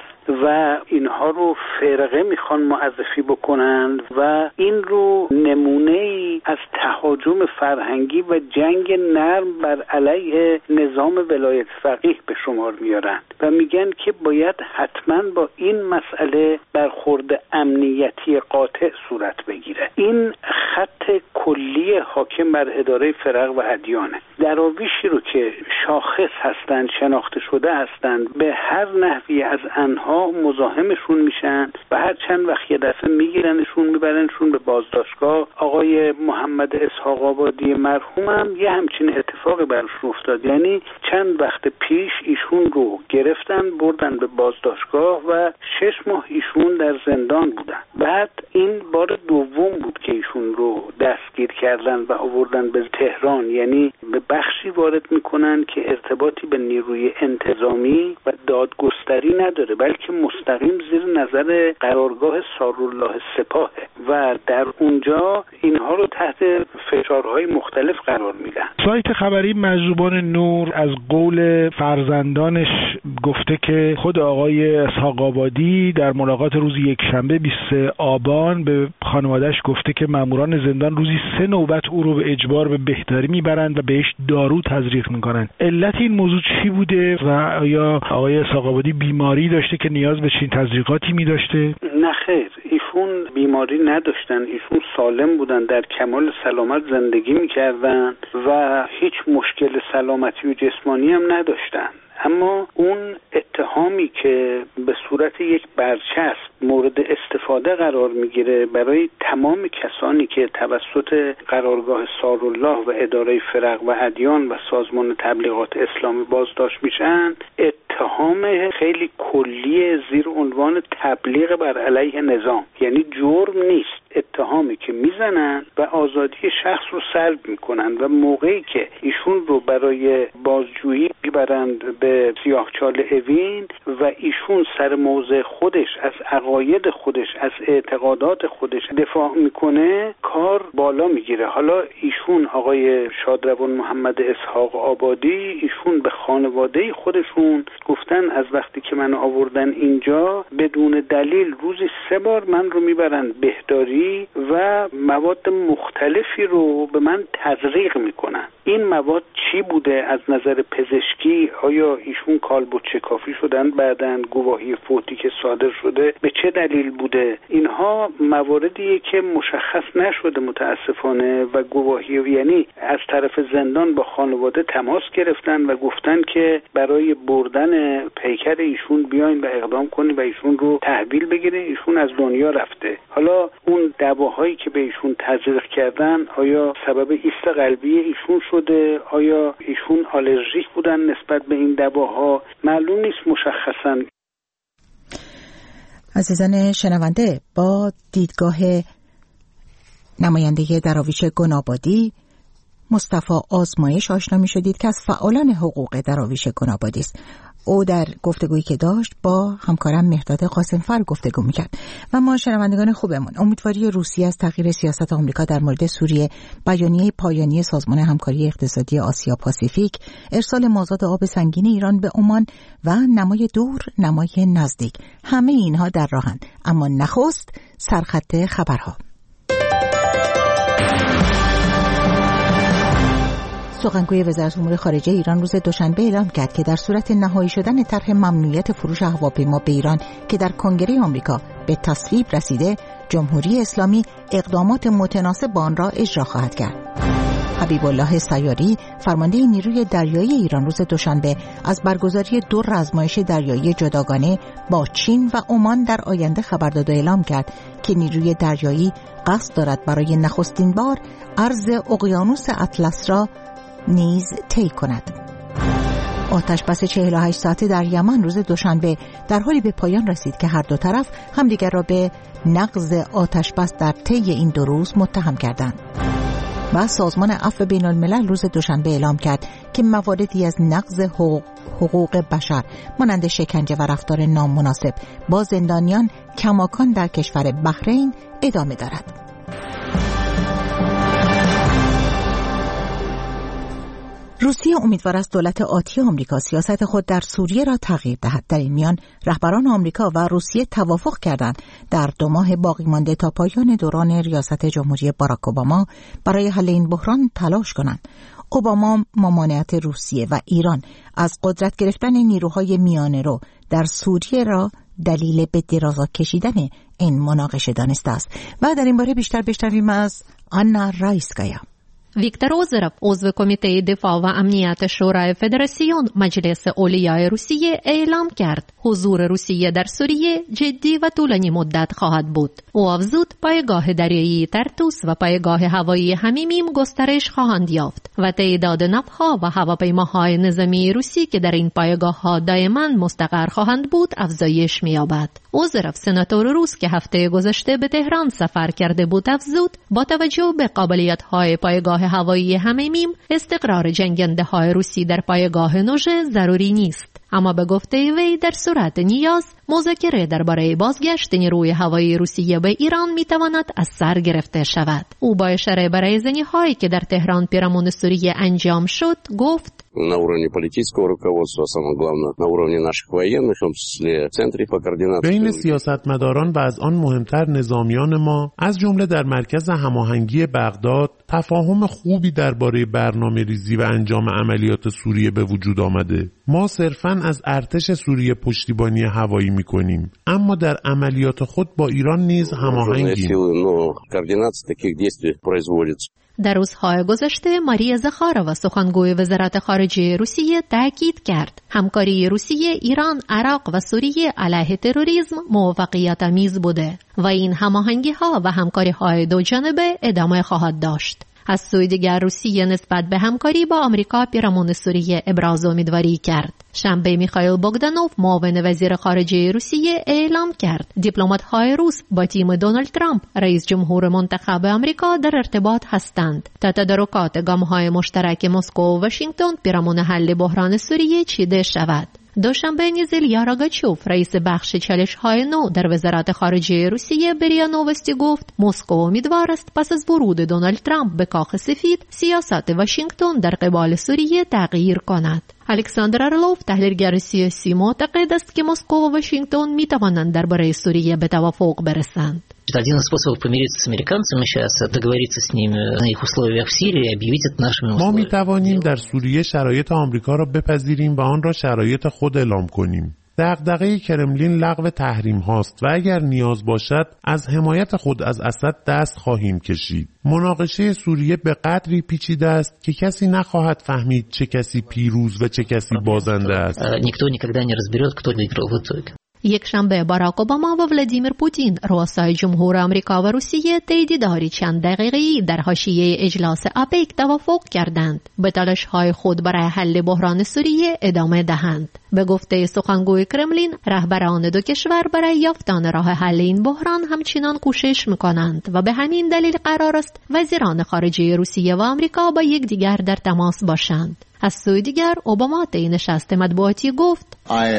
و اینها رو فرقه میخوان معرفی بکنند و این رو نمونه‌ای از تهاجم فرهنگی و جنگ نرم بر علیه نظام ولایت فقیه به شمار میارند و میگن که باید حتما با این مسئله برخورد امنیتی قاطع صورت بگیره. این خط کلی حاکم بر اداره فرق و ادیانه. دراویشی رو که شاخص هستند، شناخته شده هستند، به هر نحوی از انها مزاحمشون میشن و هر چند وقت یه دفعه میگیرنشون میبرنشون به بازداشتگاه. آقای محمد اسحاق آبادی مرحوم هم یه همچین اتفاقی براش افتاد، یعنی چند وقت پیش ایشون رو گرفتن بردن به بازداشتگاه و 6 ماه ایشون در زندان بودن. بعد این بار دوم بود که ایشون رو دستگیر کردن و آوردن به تهران، یعنی به بخشی وارد میکنن که ارتباطی به نیروی انتظامی و دادگستری نداره، بلکه که مستقیم زیر نظر قرارگاه سارالله سپاهه و در اونجا اینها رو تحت فشارهای مختلف قرار میدن. سایت خبری مجذوبان نور از قول فرزندانش گفته که خود آقای اسحاق آبادی در ملاقات روز یکشنبه 23 آبان به خانواده‌اش گفته که ماموران زندان روزی 3 نوبت او رو به اجبار به بهداری میبرند و بهش دارو تزریق میکنند. علت این موضوع چی بوده و آیا آقای اسحاق آبادی بیماری داشته که نیاز به چنین تزریقاتی می‌داشته؟ نه خیر، ایشون بیماری نداشتن، ایشون سالم بودن، در کمال سلامت زندگی میکردن و هیچ مشکل سلامتی و جسمانی هم نداشتن. اما اون اتهامی که به صورت یک برچسب مورد استفاده قرار میگیره برای تمام کسانی که توسط قرارگاه سارالله و اداره فرق و ادیان و سازمان تبلیغات اسلامی بازداشت میشن، اتهام خیلی کلی زیر عنوان تبلیغ بر علیه نظام، یعنی جرم نیست، اتهامی که میزنن و آزادی شخص رو سلب میکنن و موقعی که ایشون رو برای بازجویی میبرند به سیاهچال اوین و ایشون سر موضع خودش از عقاید خودش از اعتقادات خودش دفاع میکنه، کار بالا میگیره. حالا ایشون آقای شادروان محمد اسحاق آبادی، ایشون به خانواده خودشون گفتن از وقتی که من آوردن اینجا بدون دلیل روزی 3 بار من رو میبرن بهداری و مواد مختلفی رو به من تزریق میکنن. این مواد چی بوده از نظر پزشکی؟ آیا ایشون کالبد شکافی شدن بعدن گواهی فوتی که صادر شده به چه دلیل بوده؟ اینها مواردیه که مشخص نشده متاسفانه و گواهی، یعنی از طرف زندان با خانواده تماس گرفتن و گفتن که برای بردن پیکر ایشون بیاین و اقدام کنین و ایشون رو تحویل بگیرین، ایشون از دنیا رفته. حالا اون دواهایی که به ایشون تزریق کردن آیا سبب ایست قلبی ایشون شده؟ آیا ایشون آلرژیک بودن نسبت به این دواها؟ معلوم نیست مشخصا. عزیزان شنونده، با دیدگاه نماینده دراویش گنابادی مصطفی آزمایش آشنا می شدید که از فعالان حقوق دراویش گنابادی است. او در گفتگویی که داشت با همکارم مهداد قاسمفر گفتگو میکرد. و ما شنوندگان خوبمون، امیدواری روسیه از تغییر سیاست آمریکا در مورد سوریه، بیانیه پایانی سازمان همکاری اقتصادی آسیا پاسیفیک، ارسال مازاد آب سنگین ایران به عمان و نمای دور نمای نزدیک، همه اینها در راهند. اما نخست سرخط خبرها. سخنگوی وزارت امور خارجه ایران روز دوشنبه اعلام کرد که در صورت نهایی شدن طرح ممنوعیت فروش هواپیما به ایران که در کنگره آمریکا به تصویب رسیده، جمهوری اسلامی اقدامات متناسب با آن را اجرا خواهد کرد. حبیب الله سیاری، فرمانده نیروی دریایی ایران، روز دوشنبه از برگزاری 2 آزمایش دریایی جداگانه با چین و عمان در آینده خبر داد و اعلام کرد که نیروی دریایی قصد دارد برای نخستین بار عرض اقیانوس اطلس را نیز طی کند. آتش بس 48 ساعته در یمن روز دوشنبه در حالی به پایان رسید که هر دو طرف همدیگر را به نقض آتش بس در طی این 2 روز متهم کردند. و سازمان عفو بین الملل روز دوشنبه اعلام کرد که مواردی از نقض حقوق بشر مانند شکنجه و رفتار نامناسب با زندانیان کماکان در کشور بحرین ادامه دارد. روسیه امیدوار است دولت آتی آمریکا سیاست خود در سوریه را تغییر دهد. در این میان رهبران آمریکا و روسیه توافق کردند در 2 ماه باقی مانده تا پایان دوران ریاست جمهوری باراک اوباما برای حل این بحران تلاش کنند. اوباما ممانعت روسیه و ایران از قدرت گرفتن نیروهای میانه‌رو در سوریه را دلیل به درازا کشیدن این مناقشه دانسته است. و در این باره بیشتر بشنویم از آنا رایسکایا. ویکتور اوزرов, عضو کمیته دفاع و امنیت شورای فدراسیون مجلس اولیای روسیه اعلام کرد حضور روسیه در سوریه جدی و طولانی مدت خواهد بود. او افزود پایگاه دریایی ترتوس و پایگاه هوایی حمیمیم گسترش خواهند یافت و تعداد ناوها و هواپیماهای نظامی روسی که در این پایگاه‌ها دائما مستقر خواهند بود افزایش می‌یابد. اوزرov سناتور روس که هفته گذشته به تهران سفر کرده بود افزود با توجه به قابلیت‌های پایگاه هوایی حمیمیم استقرار جنگنده‌های روسی در پایگاه نوژه ضروری نیست. اما به گفته وی در صورت نیاز مذاکره درباره بازگشت نیروی هوایی روسیه به ایران میتواند از سر گرفته شود. او با اشاره به رایزنی‌هایی که در تهران پیرامون سوریه انجام شد گفت на уровне политического руководства, самое главное, на уровне наших военных, в том числе центров по координации. بین سیاستمداران و از آن مهمتر نظامیان ما از جمله در مرکز هماهنگی بغداد تفاهم خوبی درباره برنامه‌ریزی و انجام عملیات سوریه به وجود آمده. ما صرفاً از ارتش سوریه پشتیبانی هوایی می‌کنیم، اما در عملیات خود با ایران نیز هماهنگیم. در روزهای گذشته ماریا زخارova سخنگوی وزارت خارجه روسیه تاکید کرد همکاری روسیه، ایران، عراق و سوریه علیه تروریسم موفقیت آمیز بوده و این هماهنگی‌ها و همکاری‌های دو جانبه ادامه خواهد داشت. از سوی دیگر روسیه نسبت به همکاری با آمریکا پیرامون سوریه ابراز امیدواری کرد. شنبه میخائیل بوگدانوف معاون وزیر خارجه روسیه اعلام کرد دیپلمات‌های روس با تیم دونالد ترامپ رئیس جمهور منتخب آمریکا در ارتباط هستند تا تدارکات گام‌های مشترک مسکو و واشنگتن پیرامون حل بحران سوریه چیده شود. دوشنبه نیز ایلیا راگاچوف رئیس بخش چالش‌های نو در وزارت خارجه روسیه به ریا نووستی گفت مسکو امیدوار است پس از ورود دونالد ترامپ به کاخ سفید سیاست واشنگتن در قبال سوریه تغییر کند. الکساندر ارلوف تحلیلگر سیاسی معتقد است که مسکو و واشنگتن می‌توانند درباره سوریه به توافق برسند. Один из способов помириться с американцами сейчас договориться с ними на их условиях в Сирии и объявить это нашими условиями. ما می توانیم در سوریه شرایط آمریکا را بپذیریم و آن را شرایط خود اعلام کنیم. دغدغه کرملین لغو تحریم هاست و اگر نیاز باشد از حمایت خود از اسد دست خواهیم کشید. مناقشه سوریه به قدری پیچیده است که کسی نخواهد فهمید چه کسی پیروز و چه کسی بازنده است. Никто никогда не разберет, кто выиграл в итоге. یک شنبه باراک اوباما و ولادیمیر پوتین رؤسای جمهور آمریکا و روسیه طی دیداری چند دقیقه‌ای در حاشیه اجلاس آپک توافق کردند به تلاش‌های خود برای حل بحران سوریه ادامه دهند. به گفته سخنگوی کرملین رهبران دو کشور برای یافتن راه حل این بحران همچنان کوشش می‌کنند و به همین دلیل قرار است وزیران خارجه روسیه و آمریکا با یکدیگر در تماس باشند. از سوی دیگر اوباما طی نشست مطبوعاتی گفت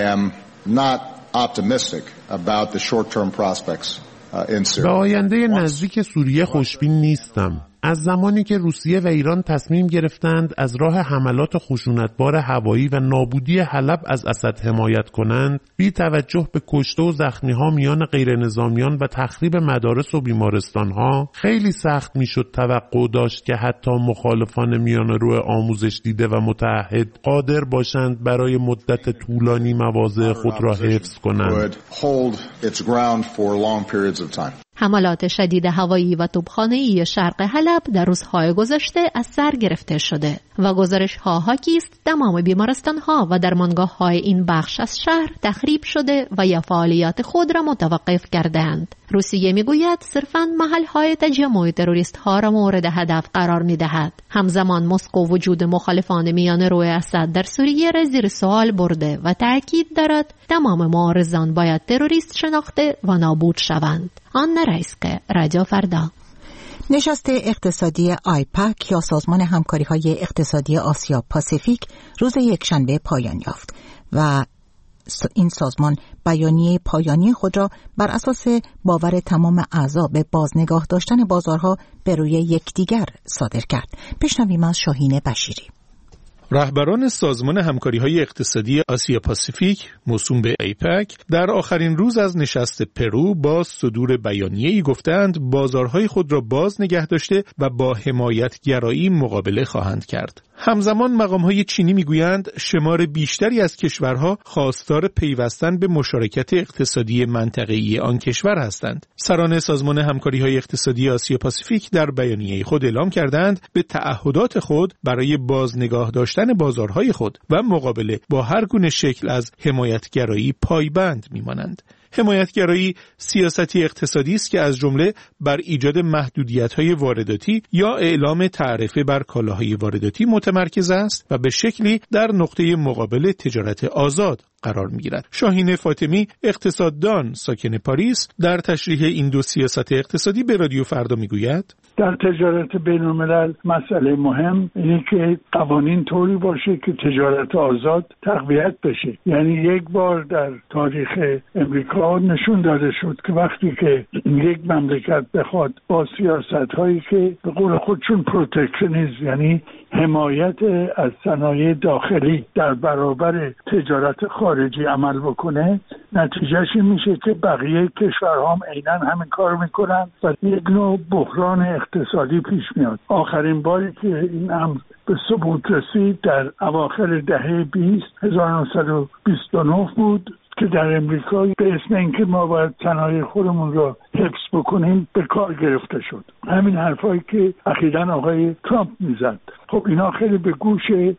به آینده نزدیک سوریه خوشبین نیستم. از زمانی که روسیه و ایران تصمیم گرفتند از راه حملات خشونتبار هوایی و نابودی حلب از اسد حمایت کنند، بی توجه به کشته و زخمی‌ها میان غیر نظامیان و تخریب مدارس و بیمارستان‌ها، خیلی سخت میشد توقع داشت که حتی مخالفان میانه‌رو آموزش دیده و متعهد قادر باشند برای مدت طولانی مواضع خود را حفظ کنند. حملات شدید هوایی و توپخانه‌ای شرق حلب در روزهای گذشته از سر گرفته شده و گزارش‌ها حاکی است تمام بیمارستان‌ها و درمانگاه‌های این بخش از شهر تخریب شده و یا فعالیت خود را متوقف کردند. روسیه میگوید صرفاً محل‌های تجمع تروریست‌ها را مورد هدف قرار می‌دهد. همزمان مسکو وجود مخالفان میانه‌رو اسد در سوریه را زیر سوال برده و تأکید دارد تمام معارضان باید تروریست شناخته و نابود شوند. آن رئیسک رادیو فردا. نشست اقتصادی آیپک یا سازمان همکاری‌های اقتصادی آسیا پاسیفیک روز یکشنبه پایان یافت و این سازمان بیانیه پایانی خود را بر اساس باور تمام اعضا به بازنگاه داشتن بازارها به روی یکدیگر صادر کرد. بشنویم از شاهین بشیری. رهبران سازمان همکاری‌های اقتصادی آسیا پاسیفیک موسوم به ایپک در آخرین روز از نشست پرو با صدور بیانیه‌ای گفتند بازارهای خود را باز نگه داشته و با حمایت‌گرایی مقابله خواهند کرد. همزمان مقام‌های چینی می‌گویند شمار بیشتری از کشورها خواستار پیوستن به مشارکت اقتصادی منطقه‌ای آن کشور هستند. سران سازمان همکاری‌های اقتصادی آسیا پاسیفیک در بیانیه خود اعلام کردند به تعهدات خود برای بازنگاه داشتن بازارهای خود و مقابله با هر گونه شکل از حمایت‌گرایی پایبند می‌مانند. حمایتگرایی سیاستی اقتصادی است که از جمله بر ایجاد محدودیت‌های وارداتی یا اعلام تعرفه بر کالاهای وارداتی متمرکز است و به شکلی در نقطه مقابل تجارت آزاد قرار می‌گیرد. شاهین فاطمی، اقتصاددان ساکن پاریس، در تشریح این دو سیاست اقتصادی به رادیو فردا میگوید: در تجارت بین‌الملل مسئله مهم اینه که قوانین طوری باشه که تجارت آزاد تقویت بشه. یعنی یک بار در تاریخ امریکا نشون داده شد که وقتی که یک مملکت بخواد با سیاست‌هایی که به قول خودشون پروتکشنیسم، یعنی حمایت از صنایع داخلی در برابر تجارت خارجی عمل بکنه، نتیجهش این میشه که بقیه کشورها هم عیناً همین کار میکنن و یک نوع بحران اقتصادی پیش میاد. آخرین باری که این امر به ثبوت رسید در اواخر دهه 1929 بود که در امریکا به اسم اینکه ما باید صنایع خودمون رو حفظ بکنیم به کار گرفته شد. همین حرفایی که اخیراً آقای ترامپ میزد، خب اینا خیلی به گوش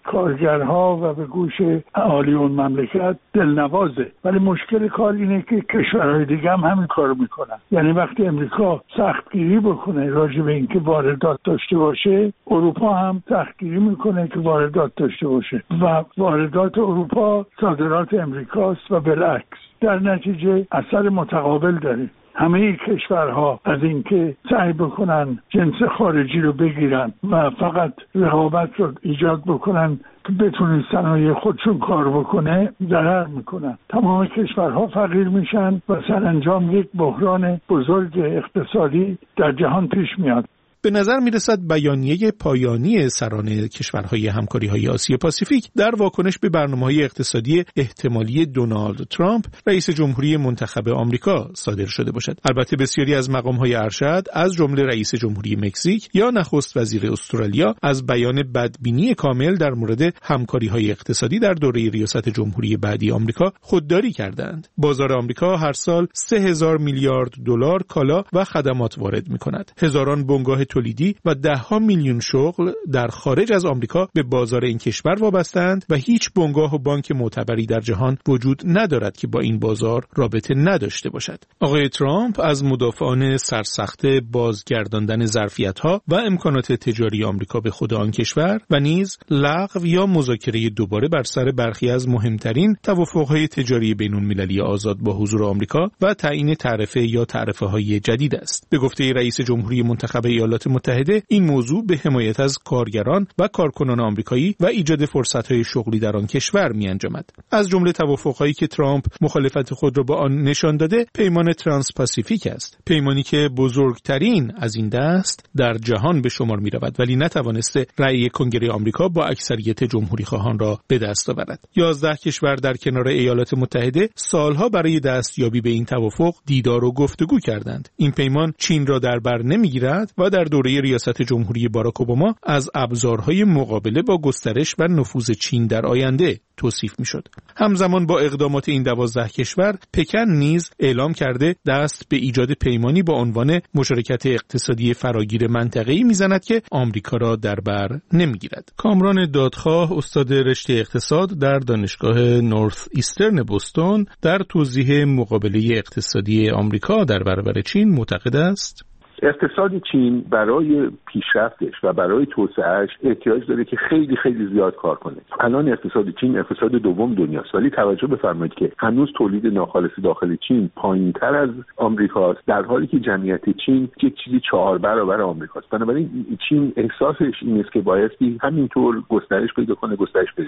کارگرها و به گوش اهالی اون مملکت دلنوازه، ولی مشکل کار اینه که کشورهای دیگه هم همین کارو میکنن. یعنی وقتی امریکا سختگیری بکنه راجع به اینکه واردات داشته باشه، اروپا هم سختگیری میکنه که واردات داشته باشه و واردات اروپا صادرات امریکاست و بالعکس. در نتیجه اثر متقابل داره. همه کشورها از اینکه سعی بکنن جنس خارجی رو بگیرن و فقط رقابت رو ایجاد بکنن که بتونن صنایع خودشون کار بکنه، ضرر میکنن. تمام کشورها فقیر میشن و سرانجام یک بحران بزرگ اقتصادی در جهان پیش میاد. به نظر میرسد بیانیه پایانی سران کشورهای همکاری‌های آسیا پاسیفیک در واکنش به برنامه‌های اقتصادی احتمالی دونالد ترامپ رئیس جمهوری منتخب آمریکا صادر شده باشد. البته بسیاری از مقام‌های ارشد از جمله رئیس جمهوری مکزیک یا نخست وزیر استرالیا از بیان بدبینی کامل در مورد همکاری‌های اقتصادی در دوره ریاست جمهوری بعدی آمریکا خودداری کردند. بازار آمریکا هر سال 3000 میلیارد دلار کالا و خدمات وارد می‌کند. هزاران بنگاه تولیدی و ده‌ها میلیون شغل در خارج از آمریکا به بازار این کشور وابسته‌اند و هیچ بنگاه و بانک معتبری در جهان وجود ندارد که با این بازار رابطه نداشته باشد. آقای ترامپ از مدافعان سرسخت بازگرداندن ظرفیت‌ها و امکانات تجاری آمریکا به خود آن کشور و نیز لغو یا مذاکره دوباره بر سر برخی از مهمترین توافق‌های تجاری بین‌المللی آزاد با حضور آمریکا و تعیین تعرفه یا تعرفه‌های جدید است. به گفته رئیس جمهوری منتخب ایالات متحده، این موضوع به حمایت از کارگران و کارکنان آمریکایی و ایجاد فرصت‌های شغلی در آن کشور می‌انجامد. از جمله توافق‌هایی که ترامپ مخالفت خود را با آن نشان داده، پیمان ترانس پاسیفیک است. پیمانی که بزرگترین از این دست در جهان به شمار می‌رود، ولی نتوانسته رأی کنگره آمریکا با اکثریت جمهوری‌خواهان را به دست آورد. 11 کشور در کنار ایالات متحده سالها برای دستیابی به این توافق دیدار و گفتگو کردند. این پیمان چین را در بر نمی‌گیرد و در دوره ریاست جمهوری باراک اوباما از ابزارهای مقابله با گسترش و نفوذ چین در آینده توصیف می‌شد. همزمان با اقدامات این 12 کشور، پکن نیز اعلام کرده دست به ایجاد پیمانی با عنوان مشارکت اقتصادی فراگیر منطقه‌ای می‌زند که آمریکا را در بر نمی‌گیرد. کامران دادخواه، استاد رشته اقتصاد در دانشگاه نورث ایسترن بوستون، در توضیح مقابله اقتصادی آمریکا در برابر چین معتقد است: اقتصاد چین برای پیشرفتش و برای توسعهش احتیاج داره که خیلی خیلی زیاد کار کنه. الان اقتصاد چین اقتصاد دوم دنیاست، ولی توجه بفرمایید که هنوز تولید ناخالص داخل چین پایین‌تر از آمریکاست، در حالی که جمعیت چین یک چیزی 4 برابر آمریکاست. بنابراین چین احساسش این است که بایستی همینطور گسترش پیدا کنه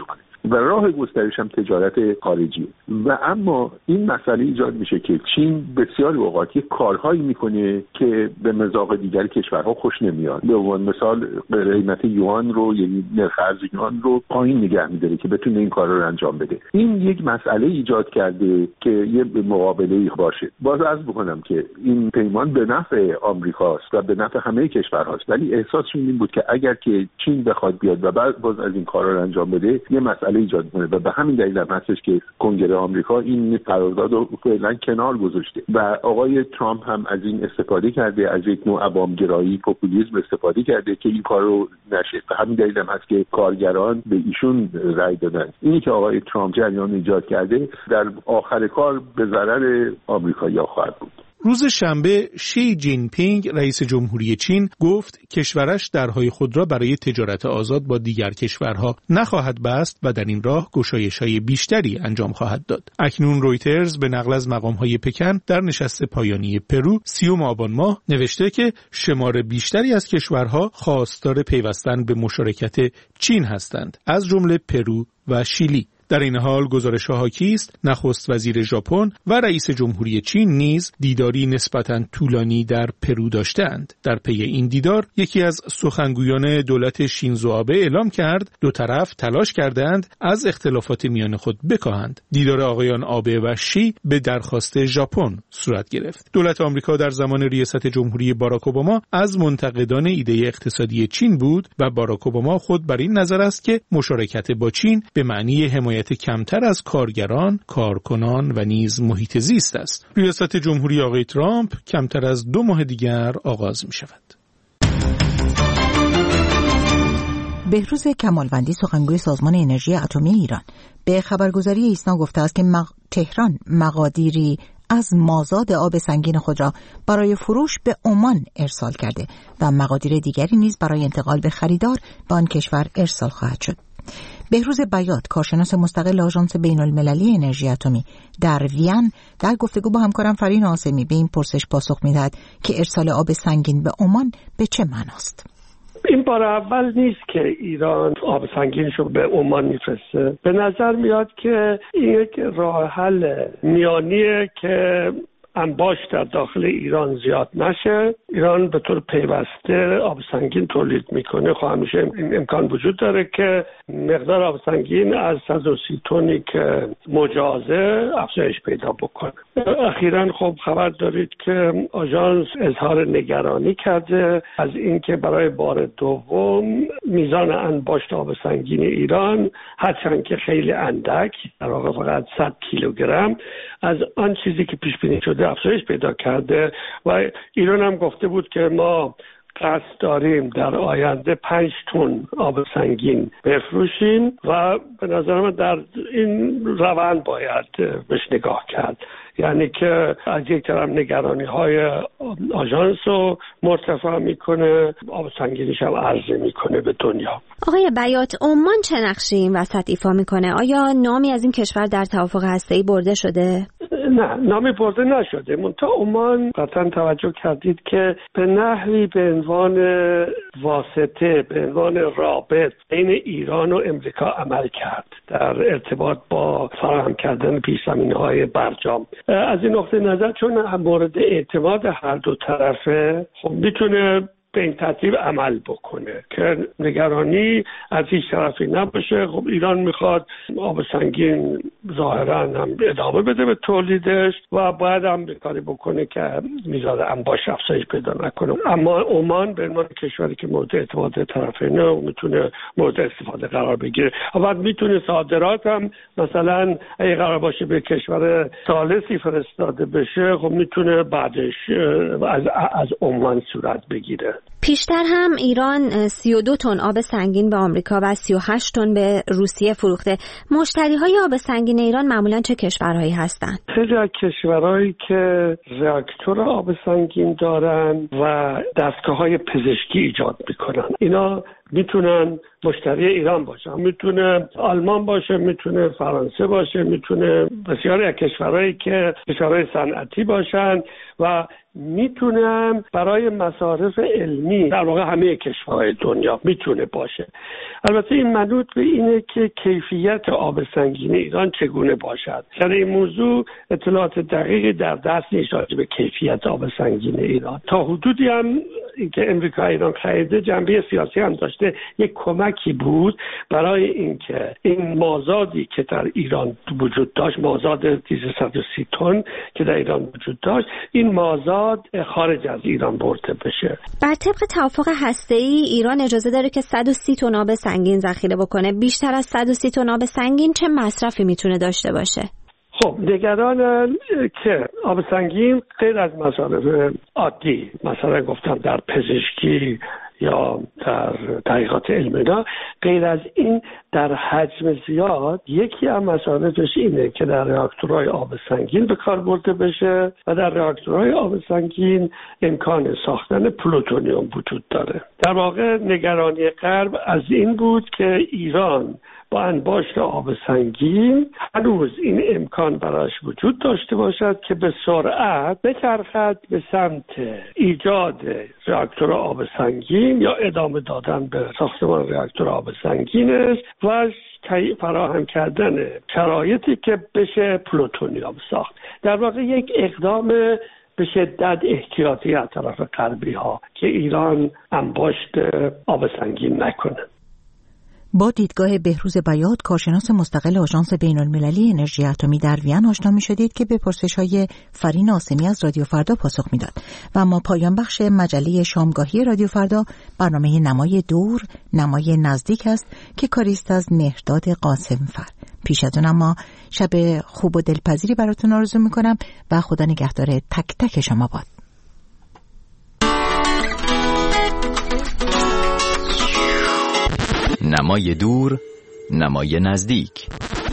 و راه گسترش هم تجارت خارجی. و اما این مسئله ایجاد میشه که چین بسیار اوقات یک کارهایی میکنه که به مذاق دیگر کشورها خوش نمیاد. به عنوان مثال قیمت یوان رو، یعنی نرخ ارز یوان رو پایین نگه می‌داره که بتونه این کار رو انجام بده. این یک مسئله ایجاد کرده که یه مقابله باشه. باز عرض بکنم که این پیمان به نفع آمریکاست و به نفع همه کشورهاست، ولی احساسشون این بود که اگر که چین بخواد بیاد و بعد باز از این کارا رو انجام بده، یه مسئله ایجاد کنه و به همین دلیل هم هستش که کنگره آمریکا این قرارداد رو فعلا کنار گذاشته و آقای ترامپ هم از این استفاده کرده، از یک نوع عوامگرایی پوپولیسم استفاده کرده که این کار رو نشه. همین دلیل هم هست که کارگران به ایشون رأی دادن. اینی که آقای ترامپ جریان ایجاد کرده در آخر کار به ضرر آمریکایی‌ها خواهد بود. روز شنبه شی جین پینگ رئیس جمهوری چین گفت کشورش درهای خود را برای تجارت آزاد با دیگر کشورها نخواهد بست و در این راه گشایش‌های بیشتری انجام خواهد داد. اکنون رویترز به نقل از مقام‌های پکن در نشست پایانی پرو 30 آبان ماه نوشته که شمار بیشتری از کشورها خواستار پیوستن به مشارکت چین هستند، از جمله پرو و شیلی. در این حال گزارش حاکی است نخست وزیر ژاپن و رئیس جمهوری چین نیز دیداری نسبتاً طولانی در پرو داشتند. در پی این دیدار یکی از سخنگویان دولت شینزو آبه اعلام کرد دو طرف تلاش کردند از اختلافات میان خود بکاهند. دیدار آقایان آبه و شی به درخواست ژاپن صورت گرفت. دولت آمریکا در زمان ریاست جمهوری باراک اوباما از منتقدان ایده اقتصادی چین بود و باراک اوباما خود بر این نظر است که مشارکت با چین به معنی حمایت کمتر از کارگران، کارکنان و نیز محیط زیست است. ریاست جمهوری آقای ترامپ کمتر از 2 ماه دیگر آغاز می شود. بهروز کمالوندی سخنگوی سازمان انرژی اتمی ایران به خبرگزاری ایسنا گفته است که تهران مقادیری از مازاد آب سنگین خود را برای فروش به عمان ارسال کرده و مقادیر دیگری نیز برای انتقال به خریدار به آن کشور ارسال خواهد شد. بهروز بیات کارشناس مستقل آژانس بین‌المللی انرژی اتمی در وین در گفتگو با همکارم فرین عاصمی به این پرسش پاسخ می‌دهد که ارسال آب سنگین به عمان به چه معناست؟ این بار اول نیست که ایران آب سنگینشو به عمان میفرسته. به نظر میاد که این یک راه حل میانیه که انباش در داخل ایران زیاد نشه. ایران به طور پیوسته آب سنگین تولید میکنه. خب همیشه این امکان وجود داره که مقدار آب سنگین از 130 تنی که مجازه افزایش پیدا بکنه. اخیراً خب خبر دارید که آژانس اظهار نگرانی کرده از اینکه برای بار دوم میزان انباشت آب سنگین ایران هرچند که خیلی اندک، در واقع فقط 100 کیلوگرم از آن چیزی که پیش بینی شده افزایش پیدا کرده و ایران هم گفته بود که ما قصد داریم در آینده 5 تن آب سنگین بفروشیم و به نظر من در این روند باید بهش نگاه کرد. یعنی که از یک طرف نگرانی‌های آژانس رو مرتفع میکنه، آب سنگینیش هم عرضه میکنه به دنیا. آقای بیات، عمان چه نقشی این وسط ایفا میکنه؟ آیا نامی از این کشور در توافق هسته‌ای برده شده؟ نه، نامی برده نشده. منتها عمان قطعا توجه کردید که به نحوی به عنوان واسطه، به عنوان رابط بین ایران و امریکا عمل کرد در ارتباط با فراهم کردن پیش‌زمینه‌های برجام. از این نقطه نظر چون مورد اعتماد هر دو طرفه، خب میتونه به این ترتیب عمل بکنه که نگرانی از هیچ طرفی نباشه. خب ایران میخواد آب سنگین ظاهرا هم ادامه بده به تولیدش و باید هم کاری بکنه که میزان انباش افزایش پیدا نکنه. اما عمان به عنوان کشوری که مورد اعتماد طرفینه میتونه مورد استفاده قرار بگیره و بعد میتونه صادرات هم مثلا اگه قرار باشه به کشور ثالثی فرستاده بشه، خب میتونه بعدش از عمان صورت بگیره. پیشتر هم ایران 32 تن آب سنگین به آمریکا و 38 تن به روسیه فروخته. مشتری‌های آب سنگین ایران معمولاً چه کشورهایی هستند؟ خیلی از کشورهایی که راکتور آب سنگین دارن و دستگاه‌های پزشکی ایجاد می‌کنن. اینا میتونن مشتری ایران باشن، میتونه آلمان باشه، میتونه فرانسه باشه، میتونه بسیاری از کشورهایی که کشورهای صنعتی باشن و میتونن برای مصارف علمی در واقع همه کشورهای دنیا میتونه باشه. البته این منوط به اینه که کیفیت آب سنگین ایران چگونه باشد. در این موضوع اطلاعات دقیقی در دست نیست راجع به کیفیت آب سنگین ایران. تا حدودی هم اینکه امریکا ایران خریده جنبه سیاسی هم داشته، یک کمکی بود برای اینکه این مازادی که در ایران وجود داشت، مازاد 330 تن که در ایران وجود داشت، این مازاد خارج از ایران برده بشه. بر طبق توافق هسته‌ای ایران اجازه داره که 130 تن آب سنگین ذخیره بکنه. بیشتر از 130 تن آب سنگین چه مصرفی میتونه داشته باشه؟ خب نگرانن که آب سنگین غیر از مصارف عادی، مثلا گفتم در پزشکی یا در تحقیقات علمی، غیر از این در حجم زیاد یکی از مصارفش اینه که در راکتورهای آب سنگین به کار برده بشه و در راکتورهای آب سنگین امکان ساختن پلوتونیوم وجود داره. در واقع نگرانی غرب از این بود که ایران با انباشت آب سنگین هنوز این امکان براش وجود داشته باشد که به سرعت بچرخد به سمت ایجاد راکتور آب سنگین یا ادامه دادن به ساختمان راکتور آب سنگین است و فراهم کردن شرایطی که بشه پلوتونیوم ساخت. در واقع یک اقدام به شدت احتیاطی از طرف غربی ها که ایران انباشت آب سنگین نکنه. با دیدگاه بهروز بیات، کارشناس مستقل آژانس بین‌المللی انرژی اتمی در وین، آشنا می‌شدید که به پرسش‌های فرین آسمی از رادیو فردا پاسخ میداد. و ما پایان بخش مجله شامگاهی رادیو فردا برنامه نمای دور، نمای نزدیک است که کاریست از مهرداد قاسمفر. پیش از اون اما شب خوب و دلپذیری براتون آرزو می‌کنم و خدا نگهدار تک تک شما باد. نمای دور، نمای نزدیک.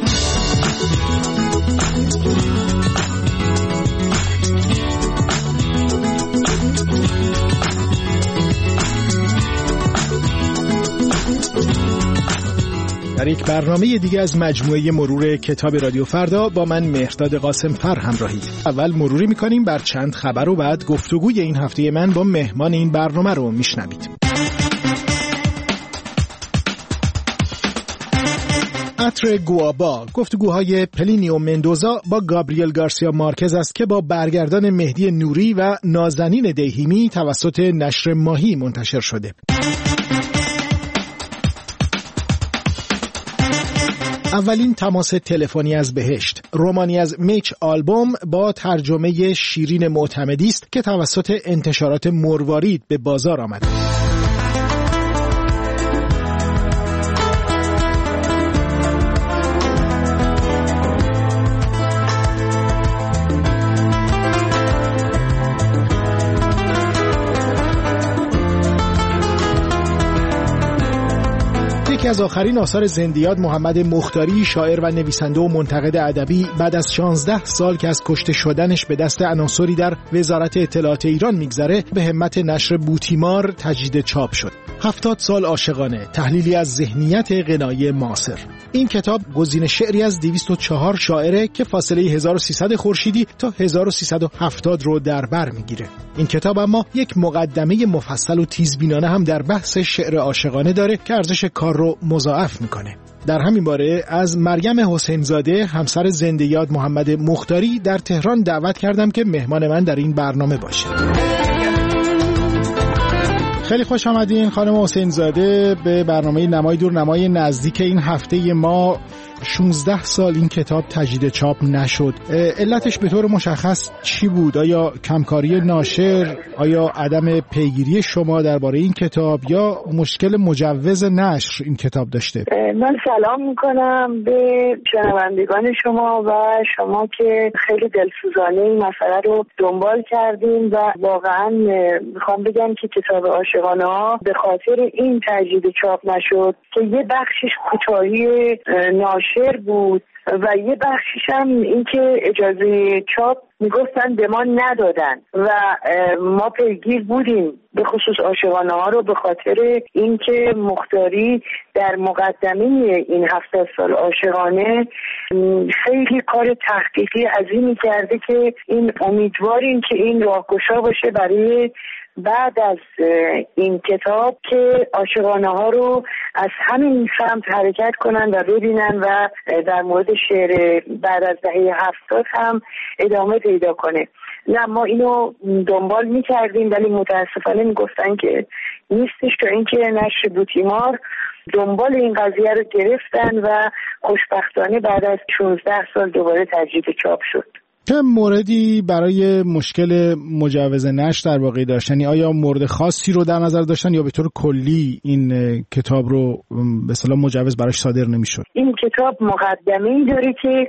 در یک برنامه دیگه از مجموعه مرور کتاب رادیو فردا با من مهرداد قاسمفر همراهید. اول مروری میکنیم بر چند خبر و بعد گفتگوی این هفته من با مهمان این برنامه رو میشنوید. عطر گوابا، گفتگوهای پلینیو مندوزا با گابریل گارسیا مارکز است که با برگردان مهدی نوری و نازنین دیهیمی توسط نشر ماهی منتشر شده. اولین تماس تلفنی از بهشت، رمانی از میچ آلبوم با ترجمه شیرین معتمدی است که توسط انتشارات مروارید به بازار آمد. یکی از آخرین آثار زندیات محمد مختاری، شاعر و نویسنده و منتقد ادبی، بعد از 16 سال که از کشته شدنش به دست عناصری در وزارت اطلاعات ایران میگذره، به همت نشر بوتیمار تجدید چاپ شد. 70 سال عاشقانه، تحلیلی از ذهنیت غنایی معاصر. این کتاب گزین شعری از 204 شاعره که فاصله 1300 خورشیدی تا 1370 رو در بر میگیره. این کتاب اما یک مقدمه مفصل و تیزبینانه هم در بحث شعر عاشقانه داره که ارزش کار رو مضاعف میکنه. در همین باره از مریم حسینزاده، همسر زنده‌یاد محمد مختاری، در تهران دعوت کردم که مهمان من در این برنامه باشه. خیلی خوش آمدین خانم حسینزاده به برنامه نمای دور، نمای نزدیک. این هفته ما 16 سال این کتاب تجدید چاپ نشد. علتش به طور مشخص چی بود؟ آیا کمکاری ناشر، آیا عدم پیگیری شما درباره این کتاب، یا مشکل مجوز نشر این کتاب داشته؟ من سلام میکنم به شنوندگان شما و شما که خیلی دلسوزانه این مسئله رو دنبال کردیم و واقعا میخوام بگم که کتاب عاشقانه ها به خاطر این تجدید چاپ نشد که یه بخشش کوتاهی ناشر بود و یه بخشش هم این که اجازه چاپ میگفتن به ما ندادن و ما پیگیر بودیم، به خصوص عاشقانه ها رو، به خاطر اینکه مختاری در مقدمه این 70 سال عاشقانه خیلی کار تحقیقی عظیمی کرده که این امیدواریم که این راهگشا باشه برای بعد از این کتاب که عاشقانه ها رو از همین سمت حرکت کنن و ببینن و در مورد شعر بعد از دهه 70 هم ادامه پیدا کنه. نه، ما اینو دنبال میکردیم ولی متاسفانه میگفتن که نیستش، تا اینکه نشر بوتیمار دنبال این قضیه رو گرفتن و خوشبختانه بعد از 16 سال دوباره تجدید چاپ شد. چه موردی برای مشکل مجوز نشر در واقع داشتن؟ یعنی آیا مورد خاصی رو در نظر داشتن یا به طور کلی این کتاب رو به اصطلاح مجوز براش صادر نمیشد؟ این کتاب مقدمه‌ای داره که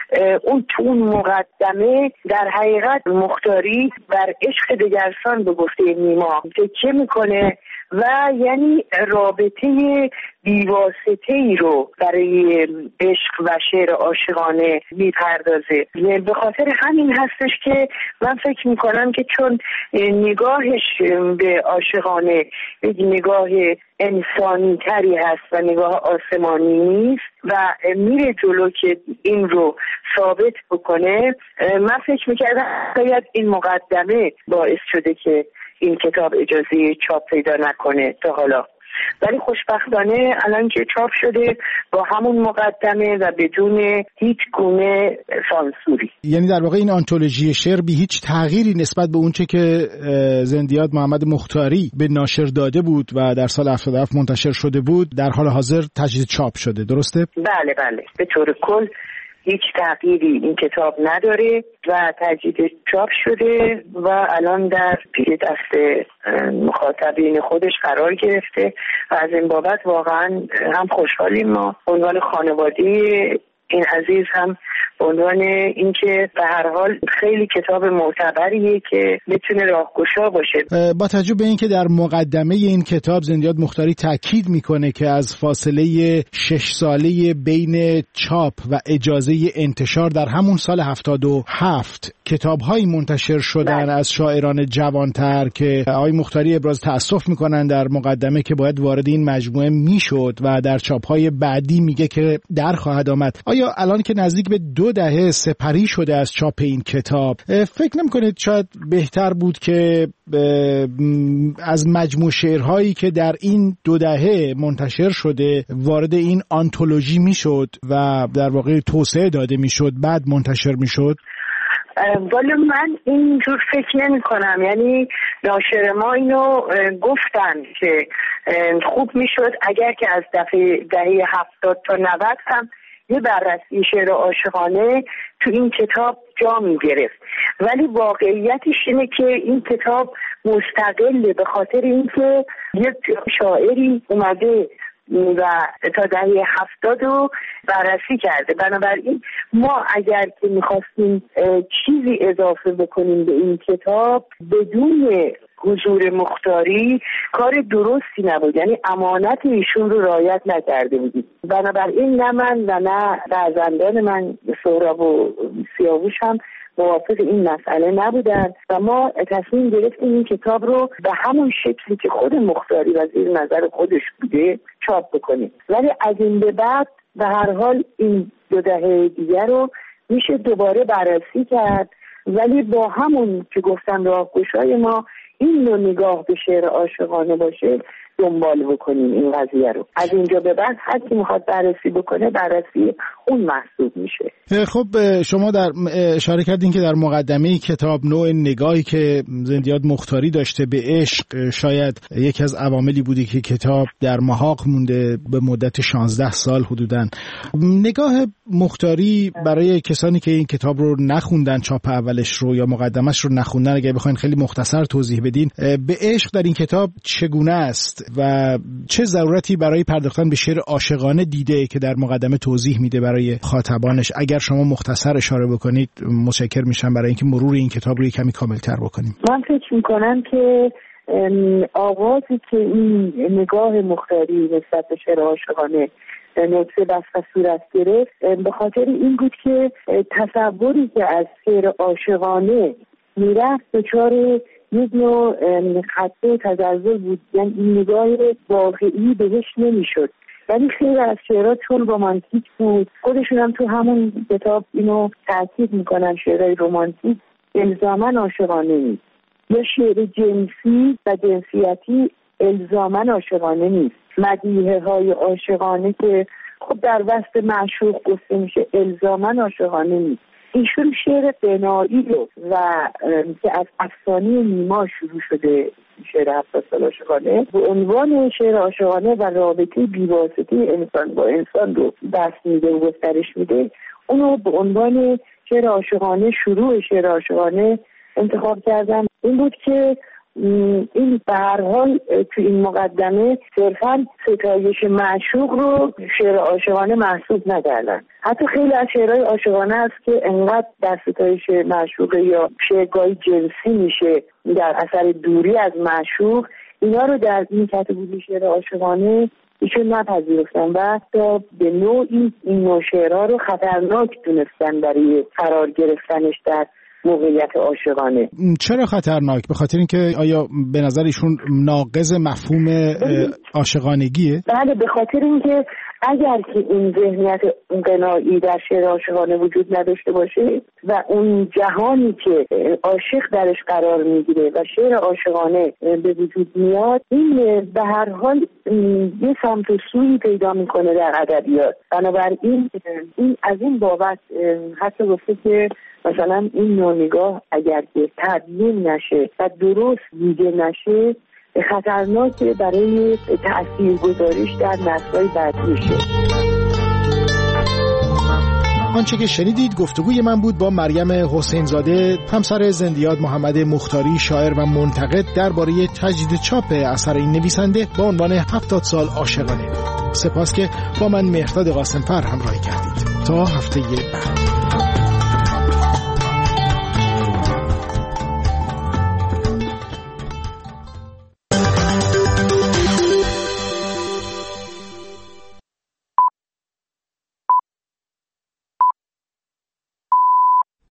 اون تو اون مقدمه در حقیقت مختاری بر عشق دگرسان به گفته نیما تکیه میکنه و یعنی رابطه بیواسطه‌ای رو برای عشق و شعر عاشقانه میپردازه. به خاطر همین هستش که من فکر میکنم که چون نگاهش به عاشقانه نگاه انسانی تری هست و نگاه آسمانی نیست و میره جلو که این رو ثابت بکنه، من فکر میکردم شاید این مقدمه باعث شده که این کتاب اجازه چاپ پیدا نکنه تا حالا، ولی خوشبختانه الان که چاپ شده با همون مقدمه و بدون هیچ گونه سانسوری. یعنی در واقع این آنتولوژی شعر بی هیچ تغییری نسبت به اونچه که زندیات محمد مختاری به ناشر داده بود و در سال 77 منتشر شده بود در حال حاضر تجدید چاپ شده، درسته؟ بله به طور کل هیچ تغییری این کتاب نداره و تجدید چاپ شده و الان در پی دست مخاطبین خودش قرار گرفته و از این بابت واقعا هم خوشحالیم ما به عنوان خانواده این عزیز، هم به عنوان اینکه به هر حال خیلی کتاب معتبریه که میتونه راهگشا باشه. با توجه به اینکه در مقدمه این کتاب زندیات مختاری تاکید میکنه که از فاصله 6 ساله بین چاپ و اجازه انتشار در همون سال 77 کتاب‌هایی منتشر شدن از شاعران جوانتر که آقای مختاری ابراز تأسف میکنن در مقدمه که باید وارد این مجموعه میشد و در چاپ‌های بعدی میگه که در خواهد آمد. آیا الان که نزدیک به 2 دهه سپری شده از چاپ این کتاب، فکر نمی‌کنید شاید بهتر بود که از مجموع شعرهایی که در این 2 دهه منتشر شده وارد این آنتولوژی میشد و در واقع توسعه داده میشد بعد منتشر میشد؟ ولی من اینجور فکر نمی کنم. یعنی ناشر ما اینو گفتن که خوب میشد اگر که از دهه 70 تا 90 هم یه بررسی شعر عاشقانه تو این کتاب جا می گرفت، ولی واقعیتش اینه که این کتاب مستقله به خاطر اینکه یک شاعری اومده و تا دهه 70 رو بررسی کرده. بنابراین ما اگر که میخواستیم چیزی اضافه بکنیم به این کتاب بدون حضور مختاری کار درستی نبود، یعنی امانت ایشون رو رعایت نکرده بودیم. بنابراین نه من و نه فرزندان من سهراب و سیاوش هم موافق این مسئله نبودن و ما تصمیم گرفتیم این کتاب رو به همون شکلی که خود مختاری و زیر نظر خودش بوده چاپ بکنیم، ولی از این به بعد به هر حال این 2 دهه دیگر رو میشه دوباره بررسی کرد، ولی با همون که گفتم راهگشای ما این نوع نگاه به شعر عاشقانه باشه دنبال بکنیم این قضیه رو. از اینجا به بعد هر کی میخواد بررسی بکنه بررسی اون محسوب میشه. خب شما در اشاره کردین که در مقدمه کتاب نوع نگاهی که زندیات مختاری داشته به عشق شاید یکی از عواملی بوده که کتاب در محاق مونده به مدت 16 سال حدوداً. نگاه مختاری برای کسانی که این کتاب رو نخوندن، چاپ اولش رو یا مقدمش رو نخوندن، اگه بخواید خیلی مختصر توضیح بدین به عشق در این کتاب چگونه است و چه ضرورتی برای پرداختن به شعر عاشقانه دیده که در مقدمه توضیح میده برای خاطبانش؟ اگر شما مختصر اشاره بکنید متشکر میشم برای اینکه مرور این کتاب رو کمی کاملتر بکنیم. من فکر میکنم که آغازی که این نگاه مختاری نسبت به شعر عاشقانه نطفه بست و صورت گرفت به خاطر این بود که تصوری که از شعر عاشقانه میرفت دچار یک نوع خطه و تزلزل بود، یعنی این نگاه واقعی بهش نمیشد. یعنی خیلی از شعرها چون رمانتیک بود، خودشون هم تو همون کتاب اینو تاکید میکنن، شعرهای رمانتیک الزاماً عاشقانه نیست، یا شعر جنسی و جنسیتی الزاماً عاشقانه نیست. مدیحه های عاشقانه که خب در وسط معشوق گفته میشه الزاماً عاشقانه نیست. ایشون شعر غنایی رو و که از افسانه نیما شروع شده، شعر 70 سال عاشقانه به عنوان شعر عاشقانه و رابطه بی‌واسطه انسان با انسان رو دست میده و گسترش میده، اونو به عنوان شعر عاشقانه، شروع شعر عاشقانه انتخاب کردم. این بود که این به هر حال تو این مقدمه صرفا ستایش معشوق رو شعر عاشقانه محسوب نکردن. حتی خیلی از شعرهای عاشقانه است که انقدر در ستایش معشوق یا شعرگاهی جنسی میشه در اثر دوری از معشوق، اینا رو در این کاتگوری شعر عاشقانه ایشون نپذیرفتن و حتی به نوعی این نوع شعرها رو خطرناک دونستن برای قرار گرفتنش در موقعیت عاشقانه. چرا خطرناک؟ به خاطر اینکه آیا به نظر ایشون ناقض مفهوم عاشقانگیه؟ بله، به خاطر اینکه اگر که این ذهنیت غنایی در شعر عاشقانه وجود نداشته باشه و اون جهانی که عاشق درش قرار میگیره و شعر عاشقانه به وجود میاد، این به هر حال یه سمت و سویی پیدا میکنه در ادبیات. بنابراین این از این بابت حتی گفته که مثلا این نوع نگاه اگر که تدوین نشه و درست دیده نشه خطرناکه برای تاثیرگذاریش در نسل‌های بعدی میشه. آنچه که شنیدید گفتگوی من بود با مریم حسین زاده، همسر زندیات محمد مختاری، شاعر و منتقد، درباره تجدید چاپ اثر این نویسنده با عنوان 70 سال عاشقانه. سپاس که با من مهرداد قاسم‌فر همراهی کردید. تا هفته بعد.